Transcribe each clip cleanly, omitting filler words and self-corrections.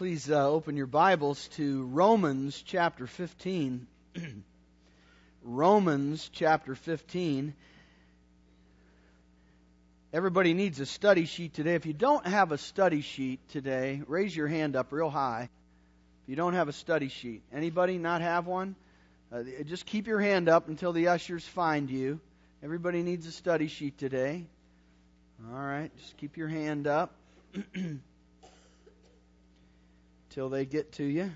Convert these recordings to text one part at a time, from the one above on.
Please open your Bibles to Romans chapter 15. Romans chapter 15. Everybody needs a study sheet today. If you don't have a study sheet today, raise your hand up real high. If you don't have a study sheet. Anybody not have one? Just keep your hand up until the ushers find you. Everybody needs a study sheet today. All right, just keep your hand up till they get to you.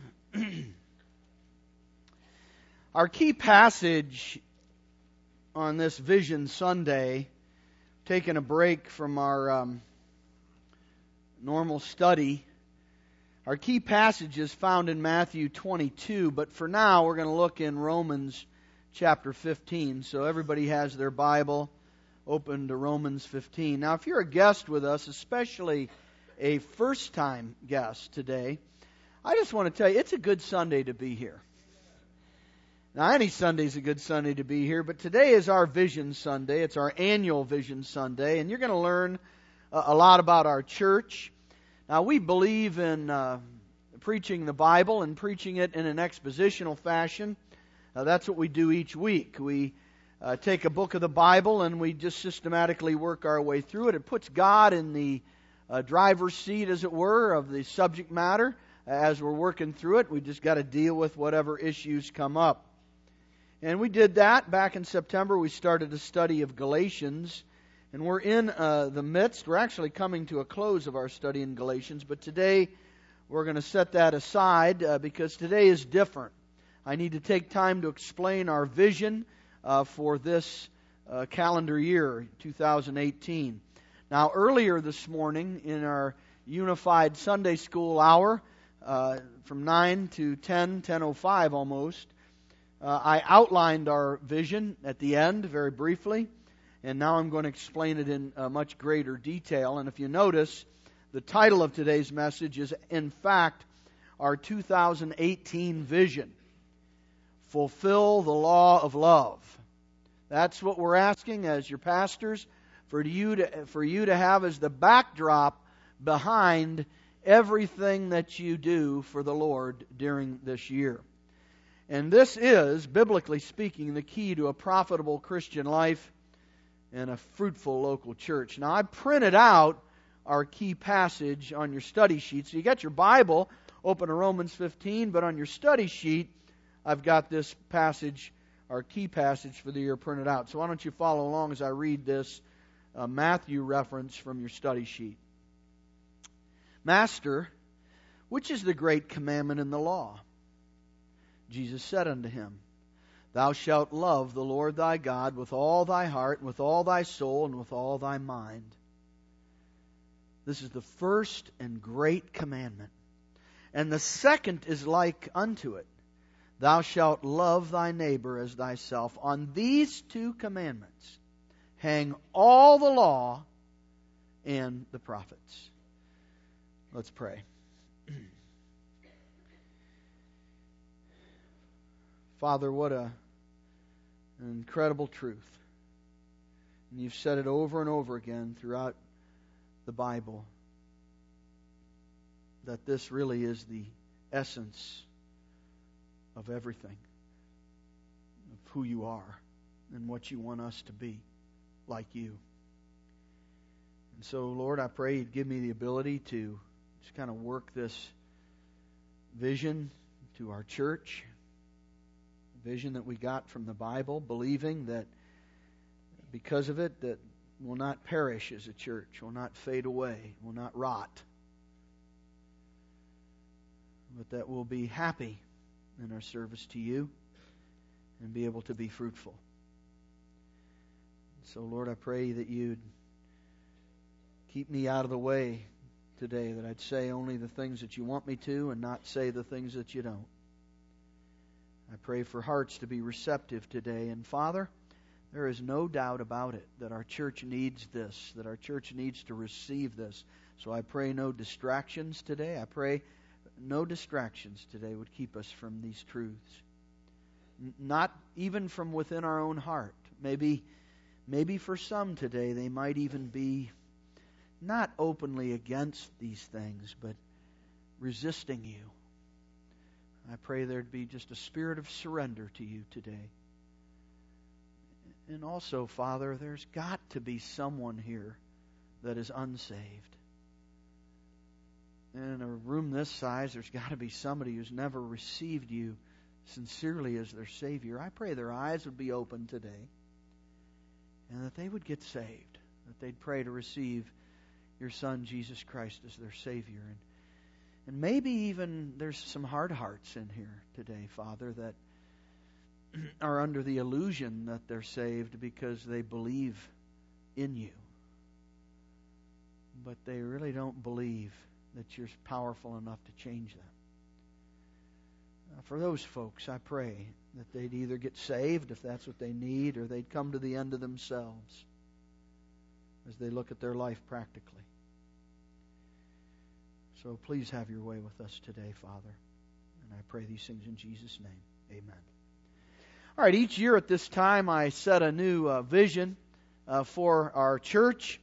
Our key passage on this Vision Sunday, taking a break from our normal study, our key passage is found in Matthew 22, but for now we're going to look in Romans chapter 15. So everybody has their Bible open to Romans 15. Now if you're a guest with us, especially a first-time guest today, I just want to tell you, it's a good Sunday to be here. Now, any Sunday's a good Sunday to be here, but today is our Vision Sunday. It's our annual Vision Sunday, and you're going to learn a lot about our church. Now, we believe in preaching the Bible and preaching it in an expositional fashion. That's what we do each week. We take a book of the Bible and we just systematically work our way through it. It puts God in the driver's seat, as it were, of the subject matter. As we're working through it, we just got to deal with whatever issues come up. And we did that back in September. We started a study of Galatians, and we're in the midst. We're actually coming to a close of our study in Galatians, but today we're going to set that aside because today is different. I need to take time to explain our vision for this calendar year, 2018. Now, earlier this morning in our Unified Sunday School hour, from 9 to 10:05 almost, I outlined our vision at the end very briefly, and now I'm going to explain it in much greater detail. And if you notice, the title of today's message is, in fact, our 2018 vision. Fulfill the law of love. That's what we're asking as your pastors for you to have as the backdrop behind everything that you do for the Lord during this year. And this is, biblically speaking, the key to a profitable Christian life and a fruitful local church. Now, I printed out our key passage on your study sheet. So you got your Bible open to Romans 15, but on your study sheet, I've got this passage, our key passage for the year, printed out. So why don't you follow along as I read this Matthew reference from your study sheet. Master, which is the great commandment in the law? Jesus said unto him, Thou shalt love the Lord thy God with all thy heart, and with all thy soul, and with all thy mind. This is the first and great commandment. And the second is like unto it. Thou shalt love thy neighbor as thyself. On these two commandments hang all the law and the prophets. Let's pray. Father, what an incredible truth. And you've said it over and over again throughout the Bible, that this really is the essence of everything, of who you are and what you want us to be like you. And so, Lord, I pray you'd give me the ability to just kind of work this vision to our church, vision that we got from the Bible, believing that because of it, that we'll not perish as a church, will not fade away, will not rot, but that we'll be happy in our service to you and be able to be fruitful. So, Lord, I pray that you'd keep me out of the way today, that I'd say only the things that you want me to and not say the things that you don't. I pray for hearts to be receptive today. And Father, there is no doubt about it that our church needs this, that our church needs to receive this. So I pray no distractions today. I pray no distractions today would keep us from these truths. Not even from within our own heart. Maybe for some today they might even be not openly against these things, but resisting you. I pray there'd be just a spirit of surrender to you today. And also, Father, there's got to be someone here that is unsaved. And in a room this size, there's got to be somebody who's never received you sincerely as their Savior. I pray their eyes would be open today and that they would get saved, that they'd pray to receive your Son, Jesus Christ, as their Savior. And maybe even there's some hard hearts in here today, Father, that are under the illusion that they're saved because they believe in you. But they really don't believe that you're powerful enough to change them. For those folks, I pray that they'd either get saved, if that's what they need, or they'd come to the end of themselves as they look at their life practically. So please have your way with us today, Father. And I pray these things in Jesus' name. Amen. All right, each year at this time I set a new vision for our church.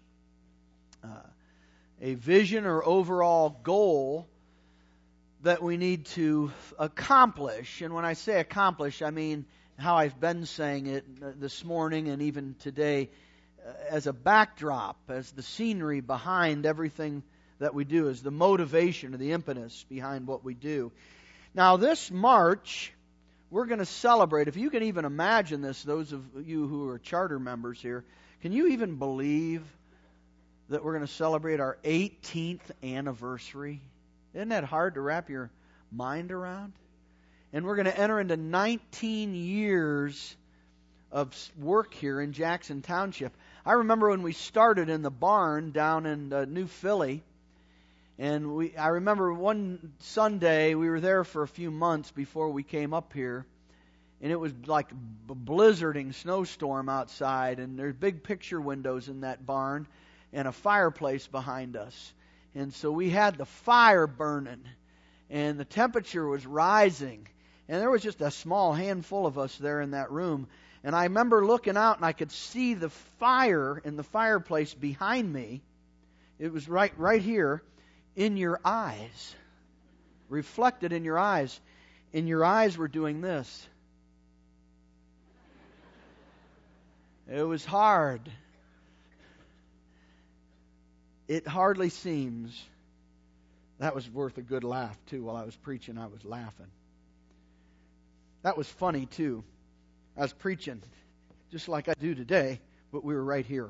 A vision or overall goal that we need to accomplish. And when I say accomplish, I mean how I've been saying it this morning and even today, as a backdrop, as the scenery behind everything that we do, as the motivation or the impetus behind what we do. Now this March, we're going to celebrate, if you can even imagine this, those of you who are charter members here, can you even believe that we're going to celebrate our 18th anniversary? Isn't that hard to wrap your mind around? And we're going to enter into 19 years of work here in Jackson Township. I remember when we started in the barn down in New Philly, and I remember one Sunday, we were there for a few months before we came up here, and it was like a blizzarding snowstorm outside, and there's big picture windows in that barn, and a fireplace behind us. And so we had the fire burning, and the temperature was rising, and there was just a small handful of us there in that room. And I remember looking out, and I could see the fire in the fireplace behind me. It was right here in your eyes, reflected in your eyes. And your eyes were doing this. It was hard. It hardly seems. That was worth a good laugh, too. While I was preaching, I was laughing. That was funny, too. I was preaching, just like I do today, but we were right here.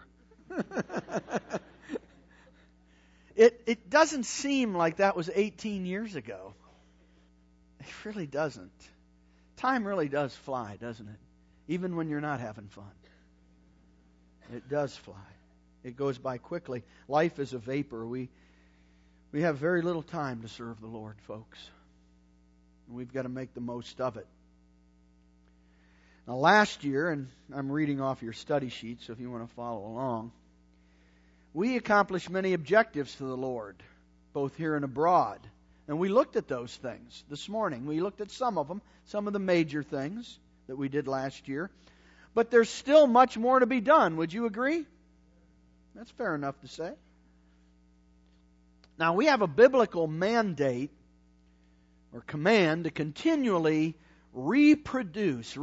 It doesn't seem like that was 18 years ago. It really doesn't. Time really does fly, doesn't it? Even when you're not having fun. It does fly. It goes by quickly. Life is a vapor. We have very little time to serve the Lord, folks. And we've got to make the most of it. Now last year, and I'm reading off your study sheet, so if you want to follow along, we accomplished many objectives to the Lord, both here and abroad. And we looked at those things this morning. We looked at some of them, some of the major things that we did last year. But there's still much more to be done. Would you agree? That's fair enough to say. Now, we have a biblical mandate or command to continually reproduce,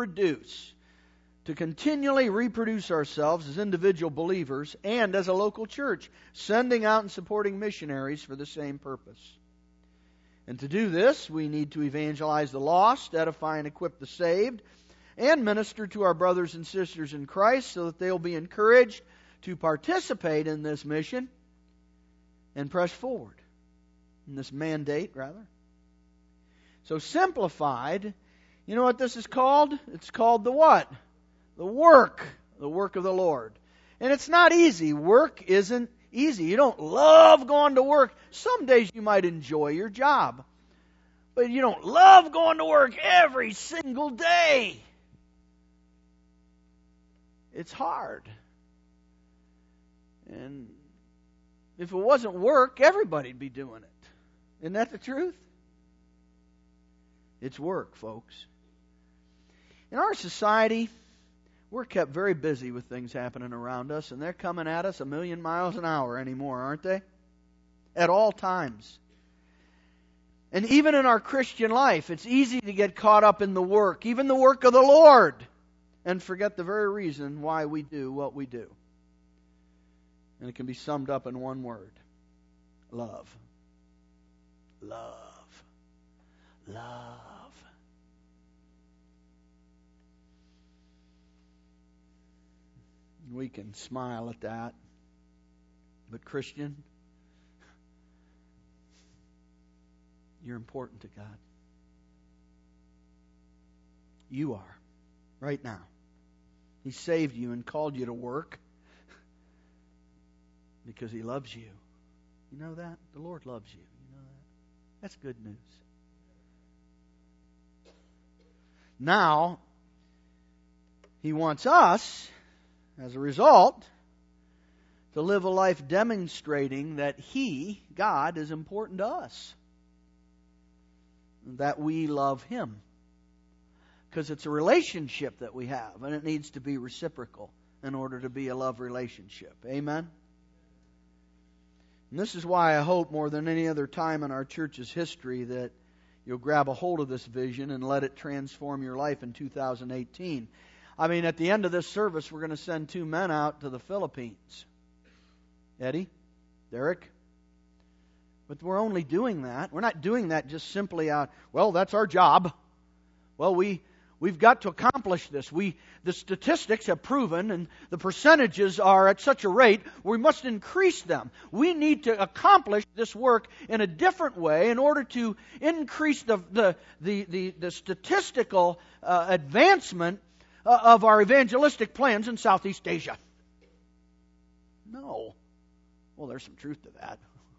to continually reproduce ourselves as individual believers and as a local church, sending out and supporting missionaries for the same purpose. And to do this, we need to evangelize the lost, edify and equip the saved, and minister to our brothers and sisters in Christ so that they'll be encouraged to participate in this mission and press forward in this mandate, rather. So simplified, you know what this is called? It's called the what? The work of the Lord. And it's not easy. Work isn't easy. You don't love going to work. Some days you might enjoy your job, but you don't love going to work every single day. It's hard. And if it wasn't work, everybody'd be doing it. Isn't that the truth? It's work, folks. In our society, we're kept very busy with things happening around us, and they're coming at us 1,000,000 miles an hour anymore, aren't they? At all times. And even in our Christian life, it's easy to get caught up in the work, even the work of the Lord, and forget the very reason why we do what we do. And it can be summed up in one word: love. Love. Love. We can smile at that. But Christian, you're important to God. You are. Right now. He saved you and called you to work because He loves you. You know that? The Lord loves you. You know that? That's good news. Now, He wants us, as a result, to live a life demonstrating that He, God, is important to us. That we love Him. Because it's a relationship that we have, and it needs to be reciprocal in order to be a love relationship. Amen? And this is why I hope more than any other time in our church's history that you'll grab a hold of this vision and let it transform your life in 2018. I mean, at the end of this service, we're going to send 2 men out to the Philippines. Eddie, Derek. But we're only doing that. We're not doing that just simply out, well, that's our job. Well, we've got to accomplish this. The statistics have proven, and the percentages are at such a rate, we must increase them. We need to accomplish this work in a different way in order to increase the statistical advancement of our evangelistic plans in Southeast Asia. No. Well, there's some truth to that.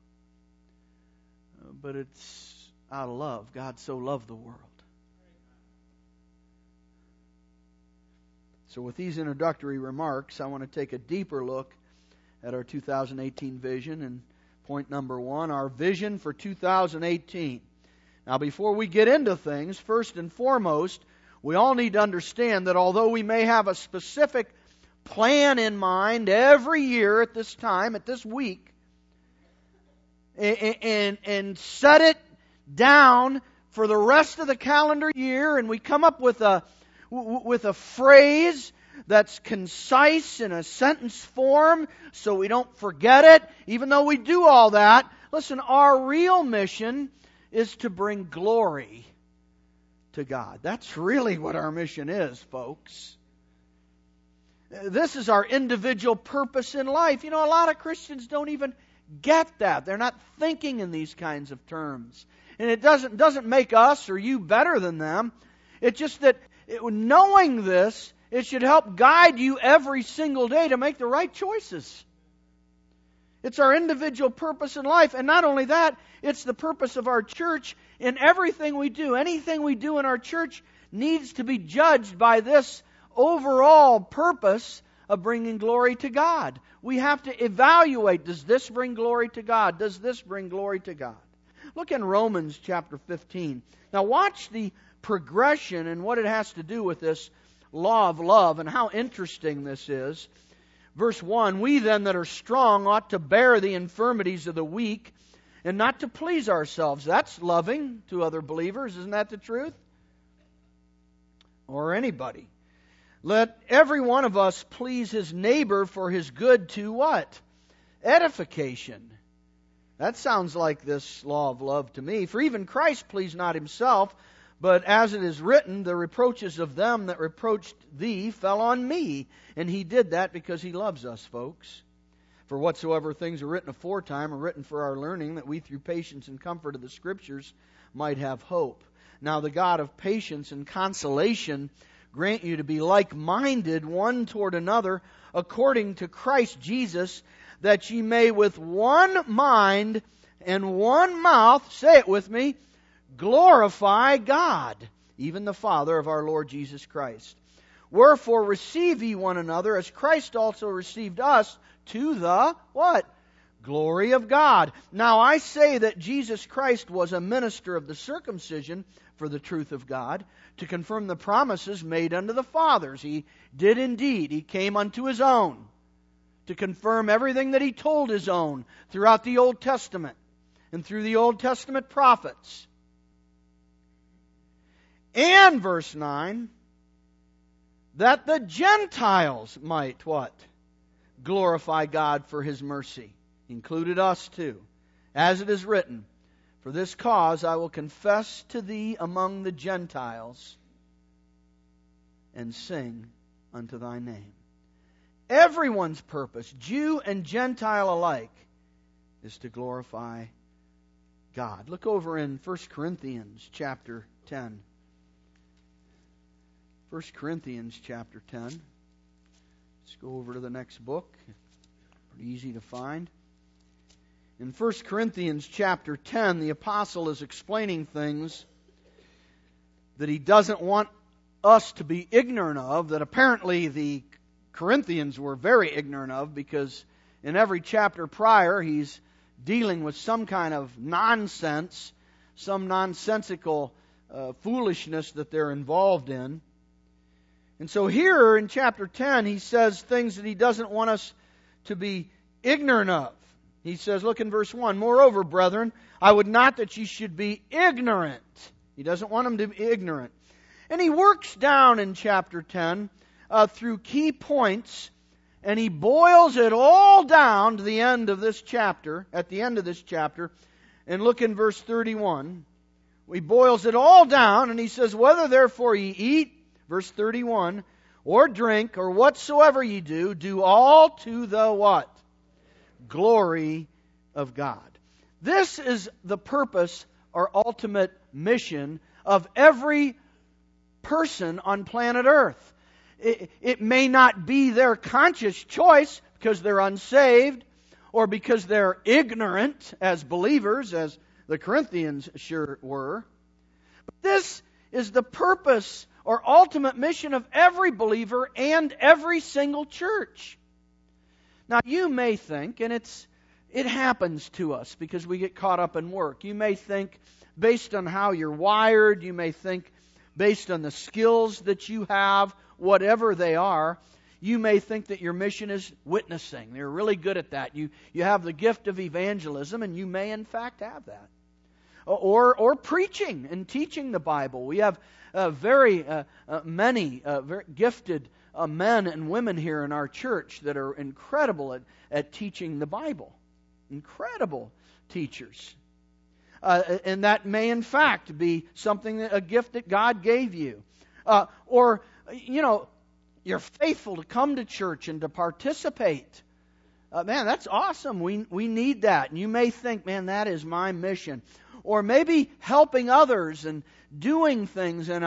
But it's out of love. God so loved the world. So with these introductory remarks, I want to take a deeper look at our 2018 vision. And point number 1, our vision for 2018. Now, before we get into things, first and foremost, we all need to understand that although we may have a specific plan in mind every year at this time, at this week, and set it down for the rest of the calendar year, and we come up with a phrase that's concise in a sentence form so we don't forget it. Even though we do all that, listen, our real mission is to bring glory to God. That's really what our mission is, folks. This is our individual purpose in life. You know, a lot of Christians don't even get that. They're not thinking in these kinds of terms. And it doesn't make us or you better than them. It's just that knowing this, it should help guide you every single day to make the right choices. It's our individual purpose in life. And not only that, it's the purpose of our church in everything we do. Anything we do in our church needs to be judged by this overall purpose of bringing glory to God. We have to evaluate, does this bring glory to God? Does this bring glory to God? Look in Romans chapter 15. Now watch the progression and what it has to do with this law of love and how interesting this is. Verse 1, we then that are strong ought to bear the infirmities of the weak and not to please ourselves. That's loving to other believers. Isn't that the truth? Or anybody. Let every one of us please his neighbor for his good to what? Edification. That sounds like this law of love to me. For even Christ pleased not himself, but as it is written, the reproaches of them that reproached thee fell on me. And he did that because he loves us, folks. For whatsoever things are written aforetime are written for our learning, that we through patience and comfort of the Scriptures might have hope. Now the God of patience and consolation grant you to be like-minded one toward another, according to Christ Jesus, that ye may with one mind and one mouth, say it with me, glorify God, even the Father of our Lord Jesus Christ. Wherefore receive ye one another, as Christ also received us, to the, what? Glory of God. Now I say that Jesus Christ was a minister of the circumcision for the truth of God, to confirm the promises made unto the fathers. He did indeed. He came unto his own, to confirm everything that he told his own throughout the Old Testament and through the Old Testament prophets. And verse 9, that the Gentiles might what? Glorify God for His mercy. He included us too. As it is written, for this cause I will confess to thee among the Gentiles and sing unto thy name. Everyone's purpose, Jew and Gentile alike, is to glorify God. Look over in 1 Corinthians chapter 10. 1 Corinthians chapter 10. Let's go over to the next book. Pretty easy to find. In 1 Corinthians chapter 10, the apostle is explaining things that he doesn't want us to be ignorant of, that apparently the Corinthians were very ignorant of, because in every chapter prior he's dealing with some kind of nonsense, some nonsensical foolishness that they're involved in. And so here in chapter 10 he says things that he doesn't want us to be ignorant of. He says, look in verse 1, moreover, brethren, I would not that ye should be ignorant. He doesn't want them to be ignorant. And he works down in chapter 10 through key points, and he boils it all down to the end of this chapter, at the end of this chapter. And look in verse 31. He boils it all down, and he says, whether therefore ye eat, verse 31, or drink, or whatsoever ye do, do all to the what? Glory of God. This is the purpose or ultimate mission of every person on planet Earth. It may not be their conscious choice because they're unsaved or because they're ignorant as believers, as the Corinthians sure were. But this is the purpose or ultimate mission of every believer and every single church. Now you may think, and it happens to us because we get caught up in work. You may think based on how you're wired, you may think based on the skills that you have, whatever they are, you may think that your mission is witnessing. You're really good at that. You have the gift of evangelism, and you may in fact have that. Or preaching and teaching the Bible. We have very many very gifted men and women here in our church that are incredible at teaching the Bible. Incredible teachers. And that may in fact be something, a gift that God gave you. Or, you're faithful to come to church and to participate. Man, that's awesome. We need that. And you may think, man, that is my mission. Or maybe helping others and doing things in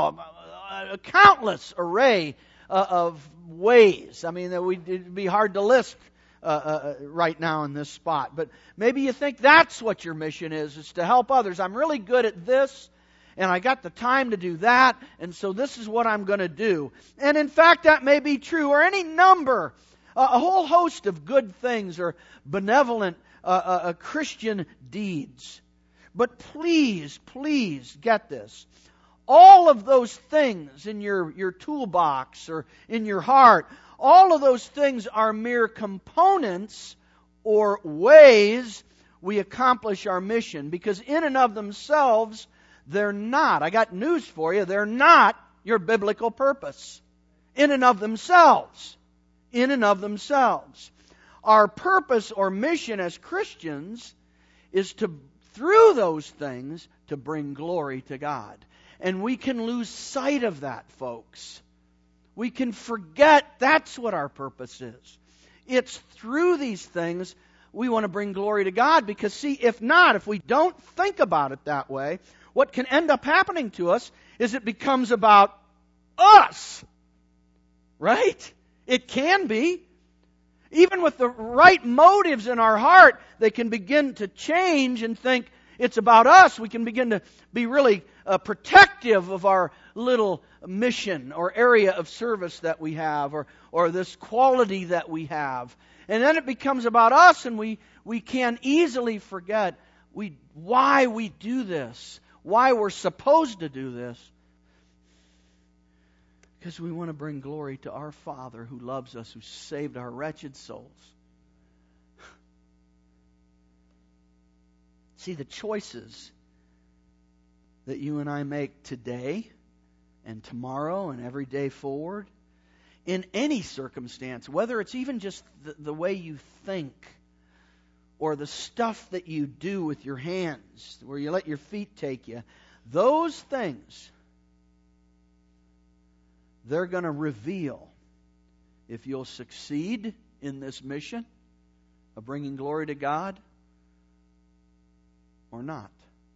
a countless array of ways. I mean, it'd be hard to list right now in this spot. But maybe you think that's what your mission is to help others. I'm really good at this, and I got the time to do that, and so this is what I'm going to do. And in fact, that may be true, or any number, a whole host of good things or benevolent Christian deeds. But please get this. All of those things in your toolbox or in your heart, all of those things are mere components or ways we accomplish our mission, because in and of themselves, they're not. I got news for you. They're not your biblical purpose. In and of themselves. In and of themselves. Our purpose or mission as Christians is to, through those things, to bring glory to God. And we can lose sight of that, folks. We can forget that's what our purpose is. It's through these things we want to bring glory to God, because see, if we don't think about it that way, what can end up happening to us is it becomes about us. Right? It can be. Even with the right motives in our heart, they can begin to change and think it's about us. We can begin to be really protective of our little mission or area of service that we have, or this quality that we have. And then it becomes about us, and we can easily forget why we do this, why we're supposed to do this. Because we want to bring glory to our Father who loves us, who saved our wretched souls. See, the choices that you and I make today and tomorrow and every day forward, in any circumstance, whether it's even just the way you think or the stuff that you do with your hands, where you let your feet take you, those things, they're going to reveal if you'll succeed in this mission of bringing glory to God or not.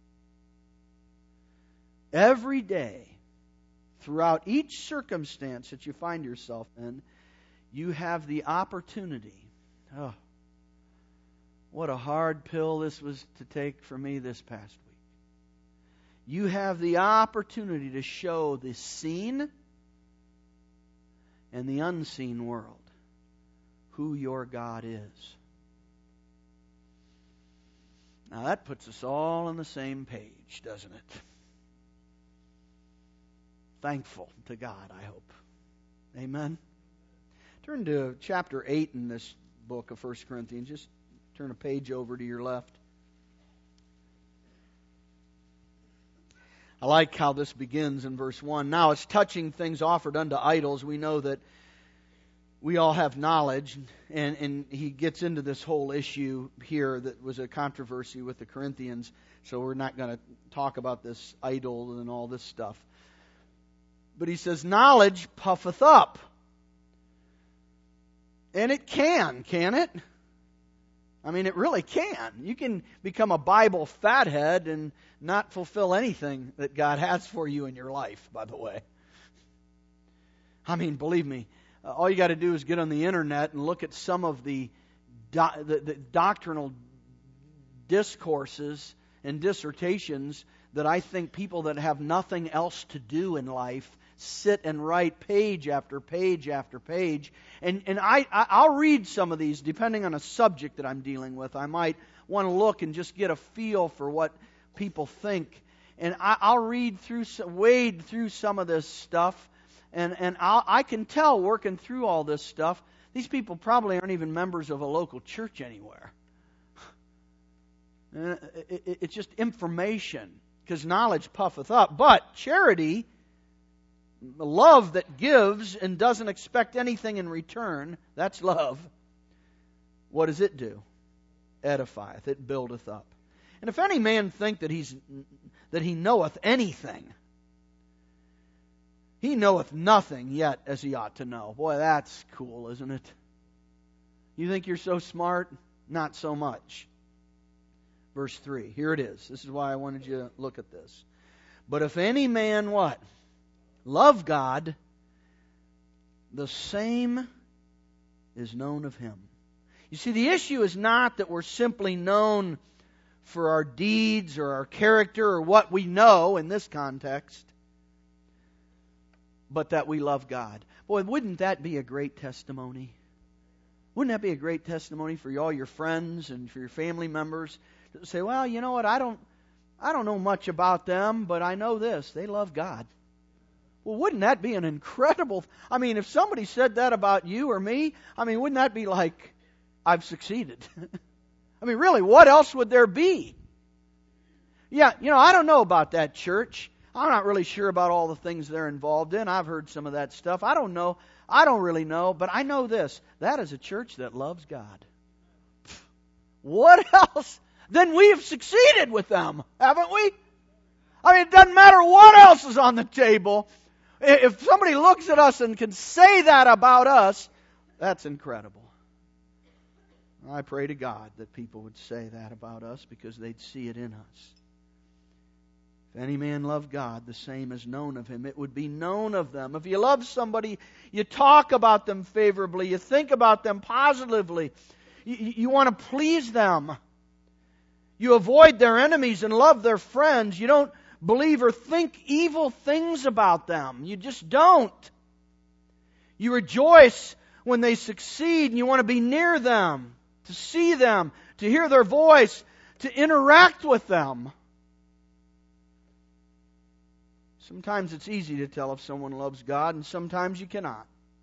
Every day, throughout each circumstance that you find yourself in, you have the opportunity. Oh, what a hard pill this was to take for me this past week. You have the opportunity to show the seen and the unseen world who your God is. Now that puts us all on the same page, doesn't it? Thankful to God, I hope. Amen. Turn to chapter 8 in this book of 1 Corinthians. Just turn a page over to your left. I like how this begins in verse 1. Now, it's touching things offered unto idols. We know that we all have knowledge, and he gets into this whole issue here that was a controversy with the Corinthians, so we're not going to talk about this idol and all this stuff. But he says, knowledge puffeth up. And it can it? I mean, it really can. You can become a Bible fathead and not fulfill anything that God has for you in your life, by the way. I mean, believe me, all you got to do is get on the internet and look at some of the doctrinal discourses and dissertations that I think people that have nothing else to do in life sit and write page after page after page. And I'll read some of these depending on a subject that I'm dealing with. I might want to look and just get a feel for what people think. And I'll wade through some of this stuff. And I can tell working through all this stuff, these people probably aren't even members of a local church anywhere. It's just information, because knowledge puffeth up. But charity, love that gives and doesn't expect anything in return, that's love. What does it do? Edifieth, it buildeth up. And if any man think that he knoweth anything, he knoweth nothing yet as he ought to know. Boy, that's cool, isn't it? You think you're so smart? Not so much. Verse 3, here it is. This is why I wanted you to look at this. But if any man what? Love God, the same is known of him. You see, the issue is not that we're simply known for our deeds or our character or what we know in this context, but that we love God. Boy, wouldn't that be a great testimony? Wouldn't that be a great testimony for all your friends and for your family members to say, well, you know what, I don't know much about them, but I know this, they love God. Well, wouldn't that be an incredible... I mean, if somebody said that about you or me, I mean, wouldn't that be like, I've succeeded? I mean, really, what else would there be? Yeah, I don't know about that church. I'm not really sure about all the things they're involved in. I've heard some of that stuff. I don't know. I don't really know, but I know this. That is a church that loves God. What else? Then we have succeeded with them, haven't we? I mean, it doesn't matter what else is on the table. If somebody looks at us and can say that about us, that's incredible. I pray to God that people would say that about us because they'd see it in us. If any man love God, the same is known of him. It would be known of them. If you love somebody, you talk about them favorably. You think about them positively. You want to please them. You avoid their enemies and love their friends. You don't believe or think evil things about them. You just don't. You rejoice when they succeed and you want to be near them, to see them, to hear their voice, to interact with them. Sometimes it's easy to tell if someone loves God, and sometimes you cannot.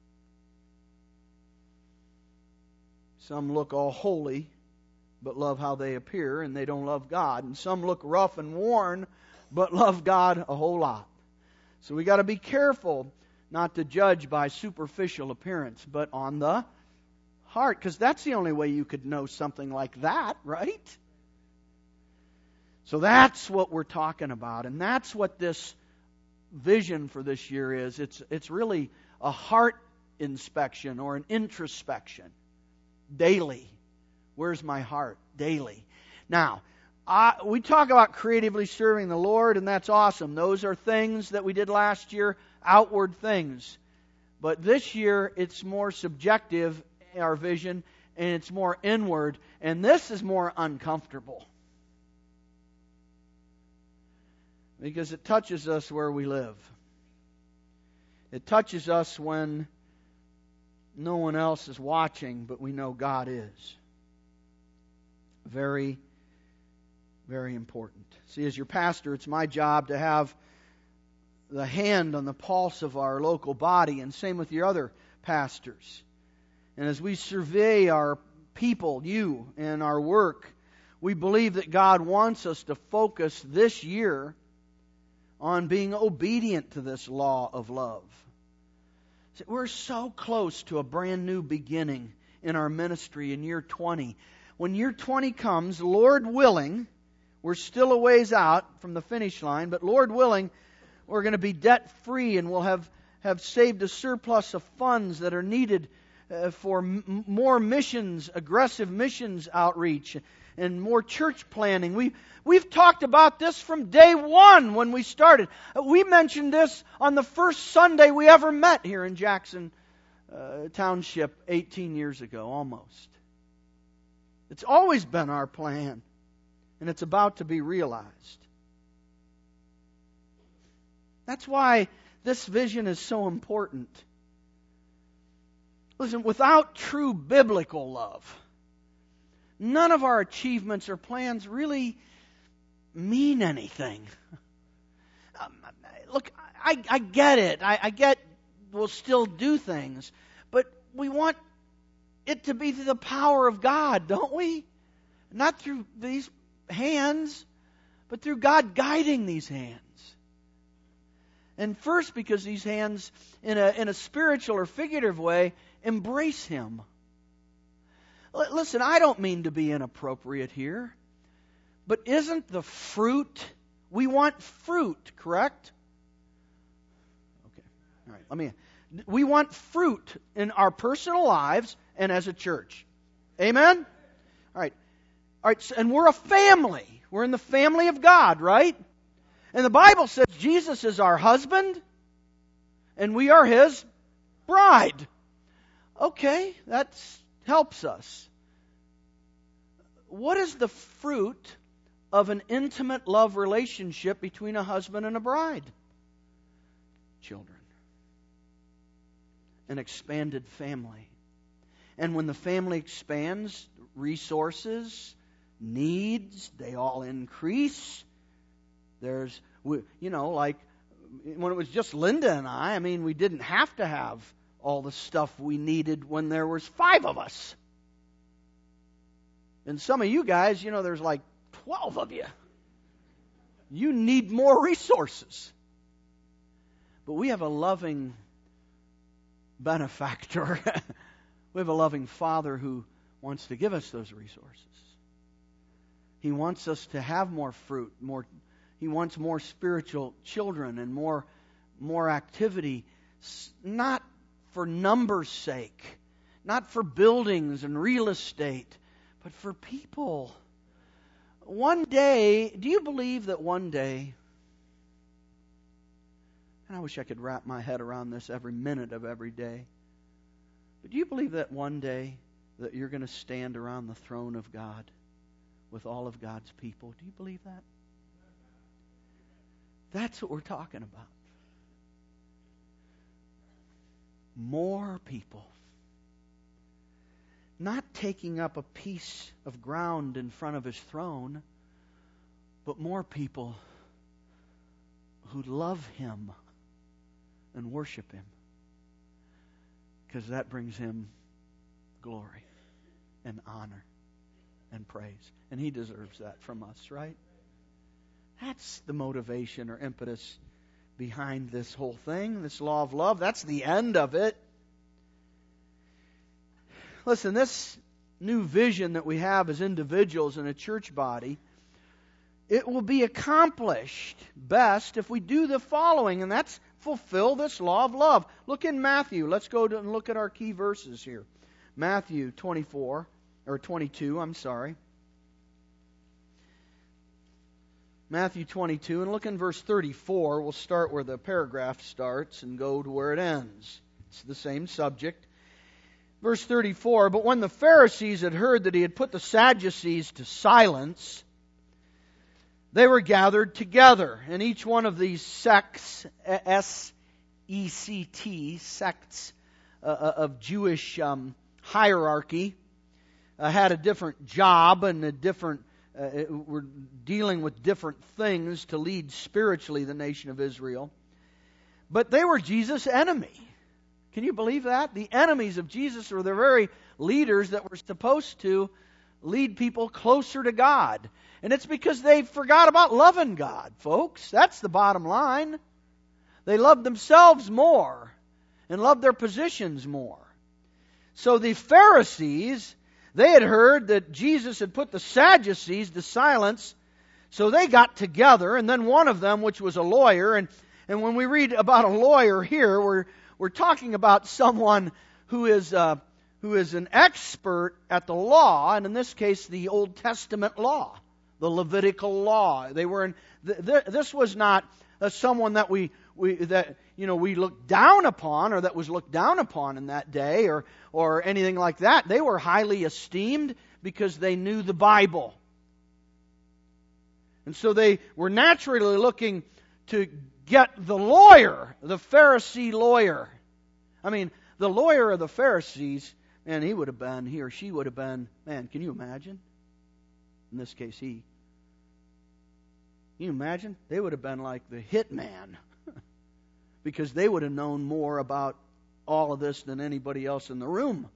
Some look all holy, but love how they appear, and they don't love God. And some look rough and worn, but love God a whole lot. So we got to be careful not to judge by superficial appearance, but on the heart, because that's the only way you could know something like that, right? So that's what we're talking about, and that's what this vision for this year is. It's really a heart inspection or an introspection daily. Where's my heart? Daily. Now, we talk about creatively serving the Lord, and that's awesome. Those are things that we did last year, outward things. But this year, it's more subjective, our vision, and it's more inward, and this is more uncomfortable. Because it touches us where we live. It touches us when no one else is watching, but we know God is. Very, very important. See, as your pastor, it's my job to have the hand on the pulse of our local body, and same with your other pastors. And as we survey our people, you, and our work, we believe that God wants us to focus this year on being obedient to this law of love. We're so close to a brand new beginning in our ministry in year 20. When year 20 comes, Lord willing, we're still a ways out from the finish line, but Lord willing, we're going to be debt-free and we'll have saved a surplus of funds that are needed for more missions, aggressive missions outreach, and more church planning. We've talked about this from day one when we started. We mentioned this on the first Sunday we ever met here in Jackson Township 18 years ago, almost. It's always been our plan, and it's about to be realized. That's why this vision is so important. Listen, without true biblical love, none of our achievements or plans really mean anything. Look, I get it. I get we'll still do things. But we want it to be through the power of God, don't we? Not through these hands, but through God guiding these hands. And first, because these hands, in a spiritual or figurative way, embrace Him. Listen, I don't mean to be inappropriate here, but isn't the fruit, we want fruit, correct? Okay, all right, we want fruit in our personal lives and as a church. Amen? All right, and we're a family. We're in the family of God, right? And the Bible says Jesus is our husband, and we are His bride. Okay, that helps us. What is the fruit of an intimate love relationship between a husband and a bride? Children. An expanded family. And when the family expands, resources, needs, they all increase. There's, like when it was just Linda and I mean, we didn't have to have all the stuff we needed when there was 5 of us. And some of you guys, there's like 12 of you. You need more resources. But we have a loving benefactor. We have a loving Father who wants to give us those resources. He wants us to have more fruit, He wants more spiritual children and more activity, not for numbers' sake, not for buildings and real estate, but for people. One day, do you believe that one day, and I wish I could wrap my head around this every minute of every day, but do you believe that one day that you're going to stand around the throne of God with all of God's people? Do you believe that? That's what we're talking about. More people. Not taking up a piece of ground in front of His throne, but more people who love Him and worship Him. Because that brings Him glory and honor and praise. And He deserves that from us, right? That's the motivation or impetus behind this whole thing, this law of love. That's the end of it. Listen, this new vision that we have as individuals in a church body, it will be accomplished best if we do the following, and that's fulfill this law of love. Look in Matthew. Let's go and look at our key verses here. Matthew 22, I'm sorry. Matthew 22, and look in verse 34. We'll start where the paragraph starts and go to where it ends. It's the same subject. Verse 34, but when the Pharisees had heard that he had put the Sadducees to silence, they were gathered together. And each one of these sects, S-E-C-T, sects of Jewish hierarchy, had a different job and a different were dealing with different things to lead spiritually the nation of Israel. But they were Jesus' enemy. Can you believe that? The enemies of Jesus were the very leaders that were supposed to lead people closer to God. And it's because they forgot about loving God, folks. That's the bottom line. They loved themselves more and loved their positions more. So the Pharisees, they had heard that Jesus had put the Sadducees to silence, so they got together, and then one of them, which was a lawyer, and when we read about a lawyer here, we're talking about someone who is an expert at the law, and in this case, the Old Testament law, the Levitical law. They were this was not someone that we looked down upon, or that was looked down upon in that day, or anything like that. They were highly esteemed because they knew the Bible. And so they were naturally looking to get the lawyer, the Pharisee lawyer. I mean, the lawyer of the Pharisees, man, he or she would have been, man, can you imagine? In this case, he. Can you imagine? They would have been like the hitman. Because they would have known more about all of this than anybody else in the room.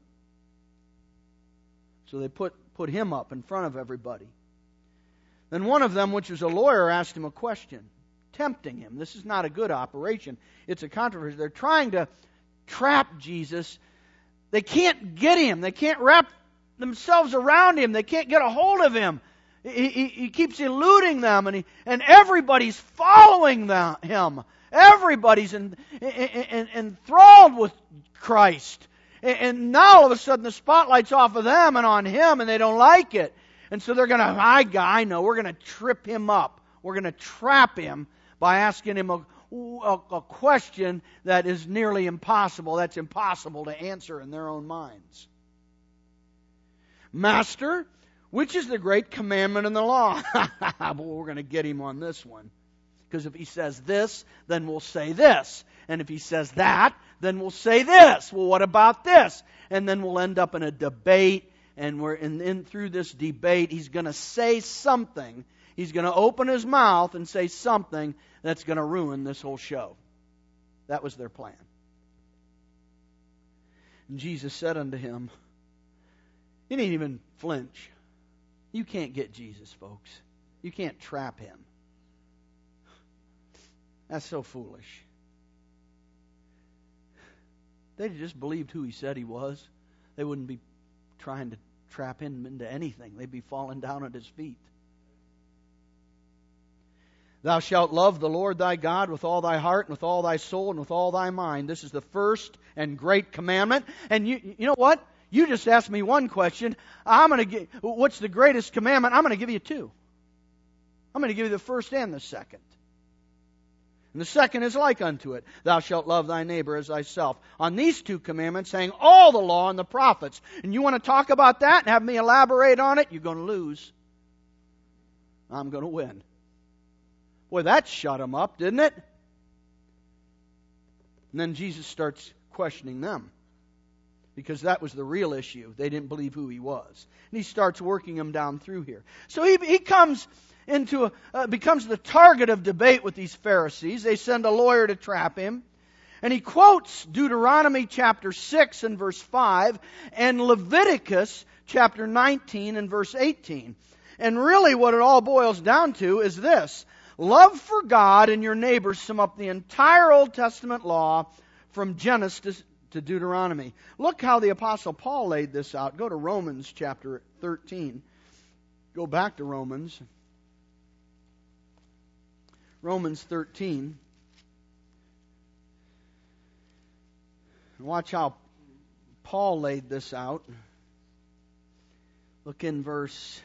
So they put him up in front of everybody. Then one of them, which was a lawyer, asked him a question, tempting him. This is not a good operation. It's a controversy. They're trying to trap Jesus. They can't get him. They can't wrap themselves around him. They can't get a hold of him. He keeps eluding them, and everybody's following him. Everybody's enthralled with Christ. And now all of a sudden the spotlight's off of them and on him, and they don't like it. And so they're going to, I know, we're going to trip him up. We're going to trap him by asking him a question that is nearly impossible. That's impossible to answer in their own minds. Master, which is the great commandment in the law? Well, we're going to get him on this one. Because if he says this, then we'll say this. And if he says that, then we'll say this. Well, what about this? And then we'll end up in a debate. And through this debate, he's going to say something. He's going to open his mouth and say something that's going to ruin this whole show. That was their plan. And Jesus said unto him, you didn't even flinch. You can't get Jesus, folks. You can't trap him. That's so foolish. They just believed who he said he was. They wouldn't be trying to trap him into anything. They'd be falling down at his feet. Thou shalt love the Lord thy God with all thy heart and with all thy soul and with all thy mind. This is the first and great commandment. And you know what? You just asked me one question. What's the greatest commandment? I'm going to give you two. I'm going to give you the first and the second. And the second is like unto it. Thou shalt love thy neighbor as thyself. On these two commandments hang all the law and the prophets. And you want to talk about that and have me elaborate on it? You're going to lose. I'm going to win. Boy, that shut them up, didn't it? And then Jesus starts questioning them. Because that was the real issue. They didn't believe who he was. And he starts working them down through here. So he comes becomes the target of debate with these Pharisees. They send a lawyer to trap him. And he quotes Deuteronomy chapter 6 and verse 5 and Leviticus chapter 19 and verse 18. And really what it all boils down to is this. Love for God and your neighbors sum up the entire Old Testament law from Genesis to Deuteronomy. Look how the Apostle Paul laid this out. Go to Romans chapter 13. Go back to Romans. Romans 13. Watch how Paul laid this out. Look in verse...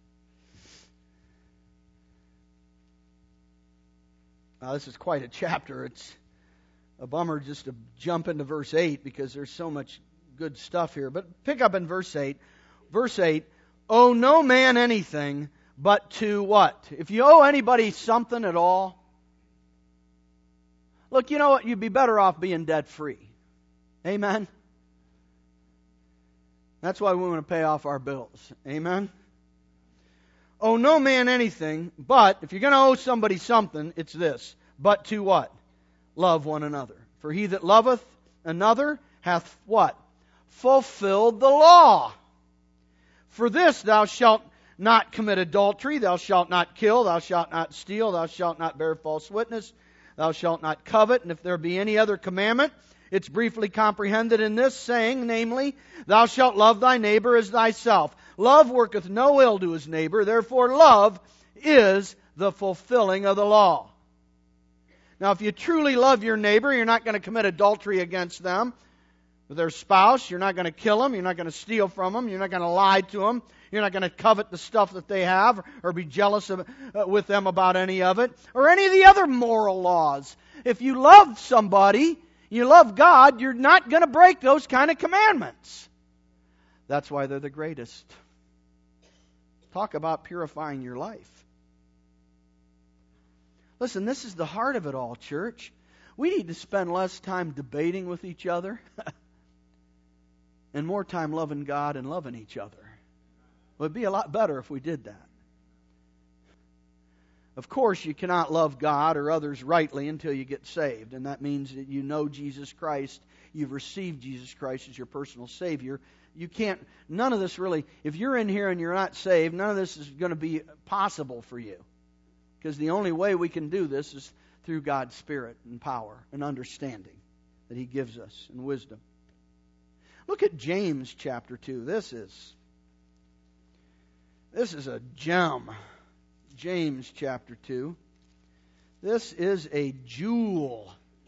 Now, this is quite a chapter. It's a bummer just to jump into verse 8 because there's so much good stuff here. But pick up in verse 8. Verse 8, owe no man anything but to what? If you owe anybody something at all, look, you know what? You'd be better off being debt-free. Amen? That's why we want to pay off our bills. Amen? Owe no man anything, but if you're going to owe somebody something, it's this. But to what? Love one another. For he that loveth another hath what? Fulfilled the law. For this thou shalt not commit adultery, thou shalt not kill, thou shalt not steal, thou shalt not bear false witness, thou shalt not covet. And if there be any other commandment, it's briefly comprehended in this saying, namely, thou shalt love thy neighbor as thyself. Love worketh no ill to his neighbor, therefore love is the fulfilling of the law. Now, if you truly love your neighbor, you're not going to commit adultery against them. With their spouse, you're not going to kill them, you're not going to steal from them, you're not going to lie to them, you're not going to covet the stuff that they have or be jealous with them about any of it, or any of the other moral laws. If you love somebody, you love God, you're not going to break those kind of commandments. That's why they're the greatest. Talk about purifying your life. Listen, this is the heart of it all, church. We need to spend less time debating with each other and more time loving God and loving each other. It would be a lot better if we did that. Of course, you cannot love God or others rightly until you get saved. And that means that you know Jesus Christ. You've received Jesus Christ as your personal Savior. You can't, none of this really, if you're in here and you're not saved, none of this is going to be possible for you. Because the only way we can do this is through God's Spirit and power and understanding that He gives us and wisdom. Look at James chapter 2. This is a gem. James chapter 2. This is a jewel.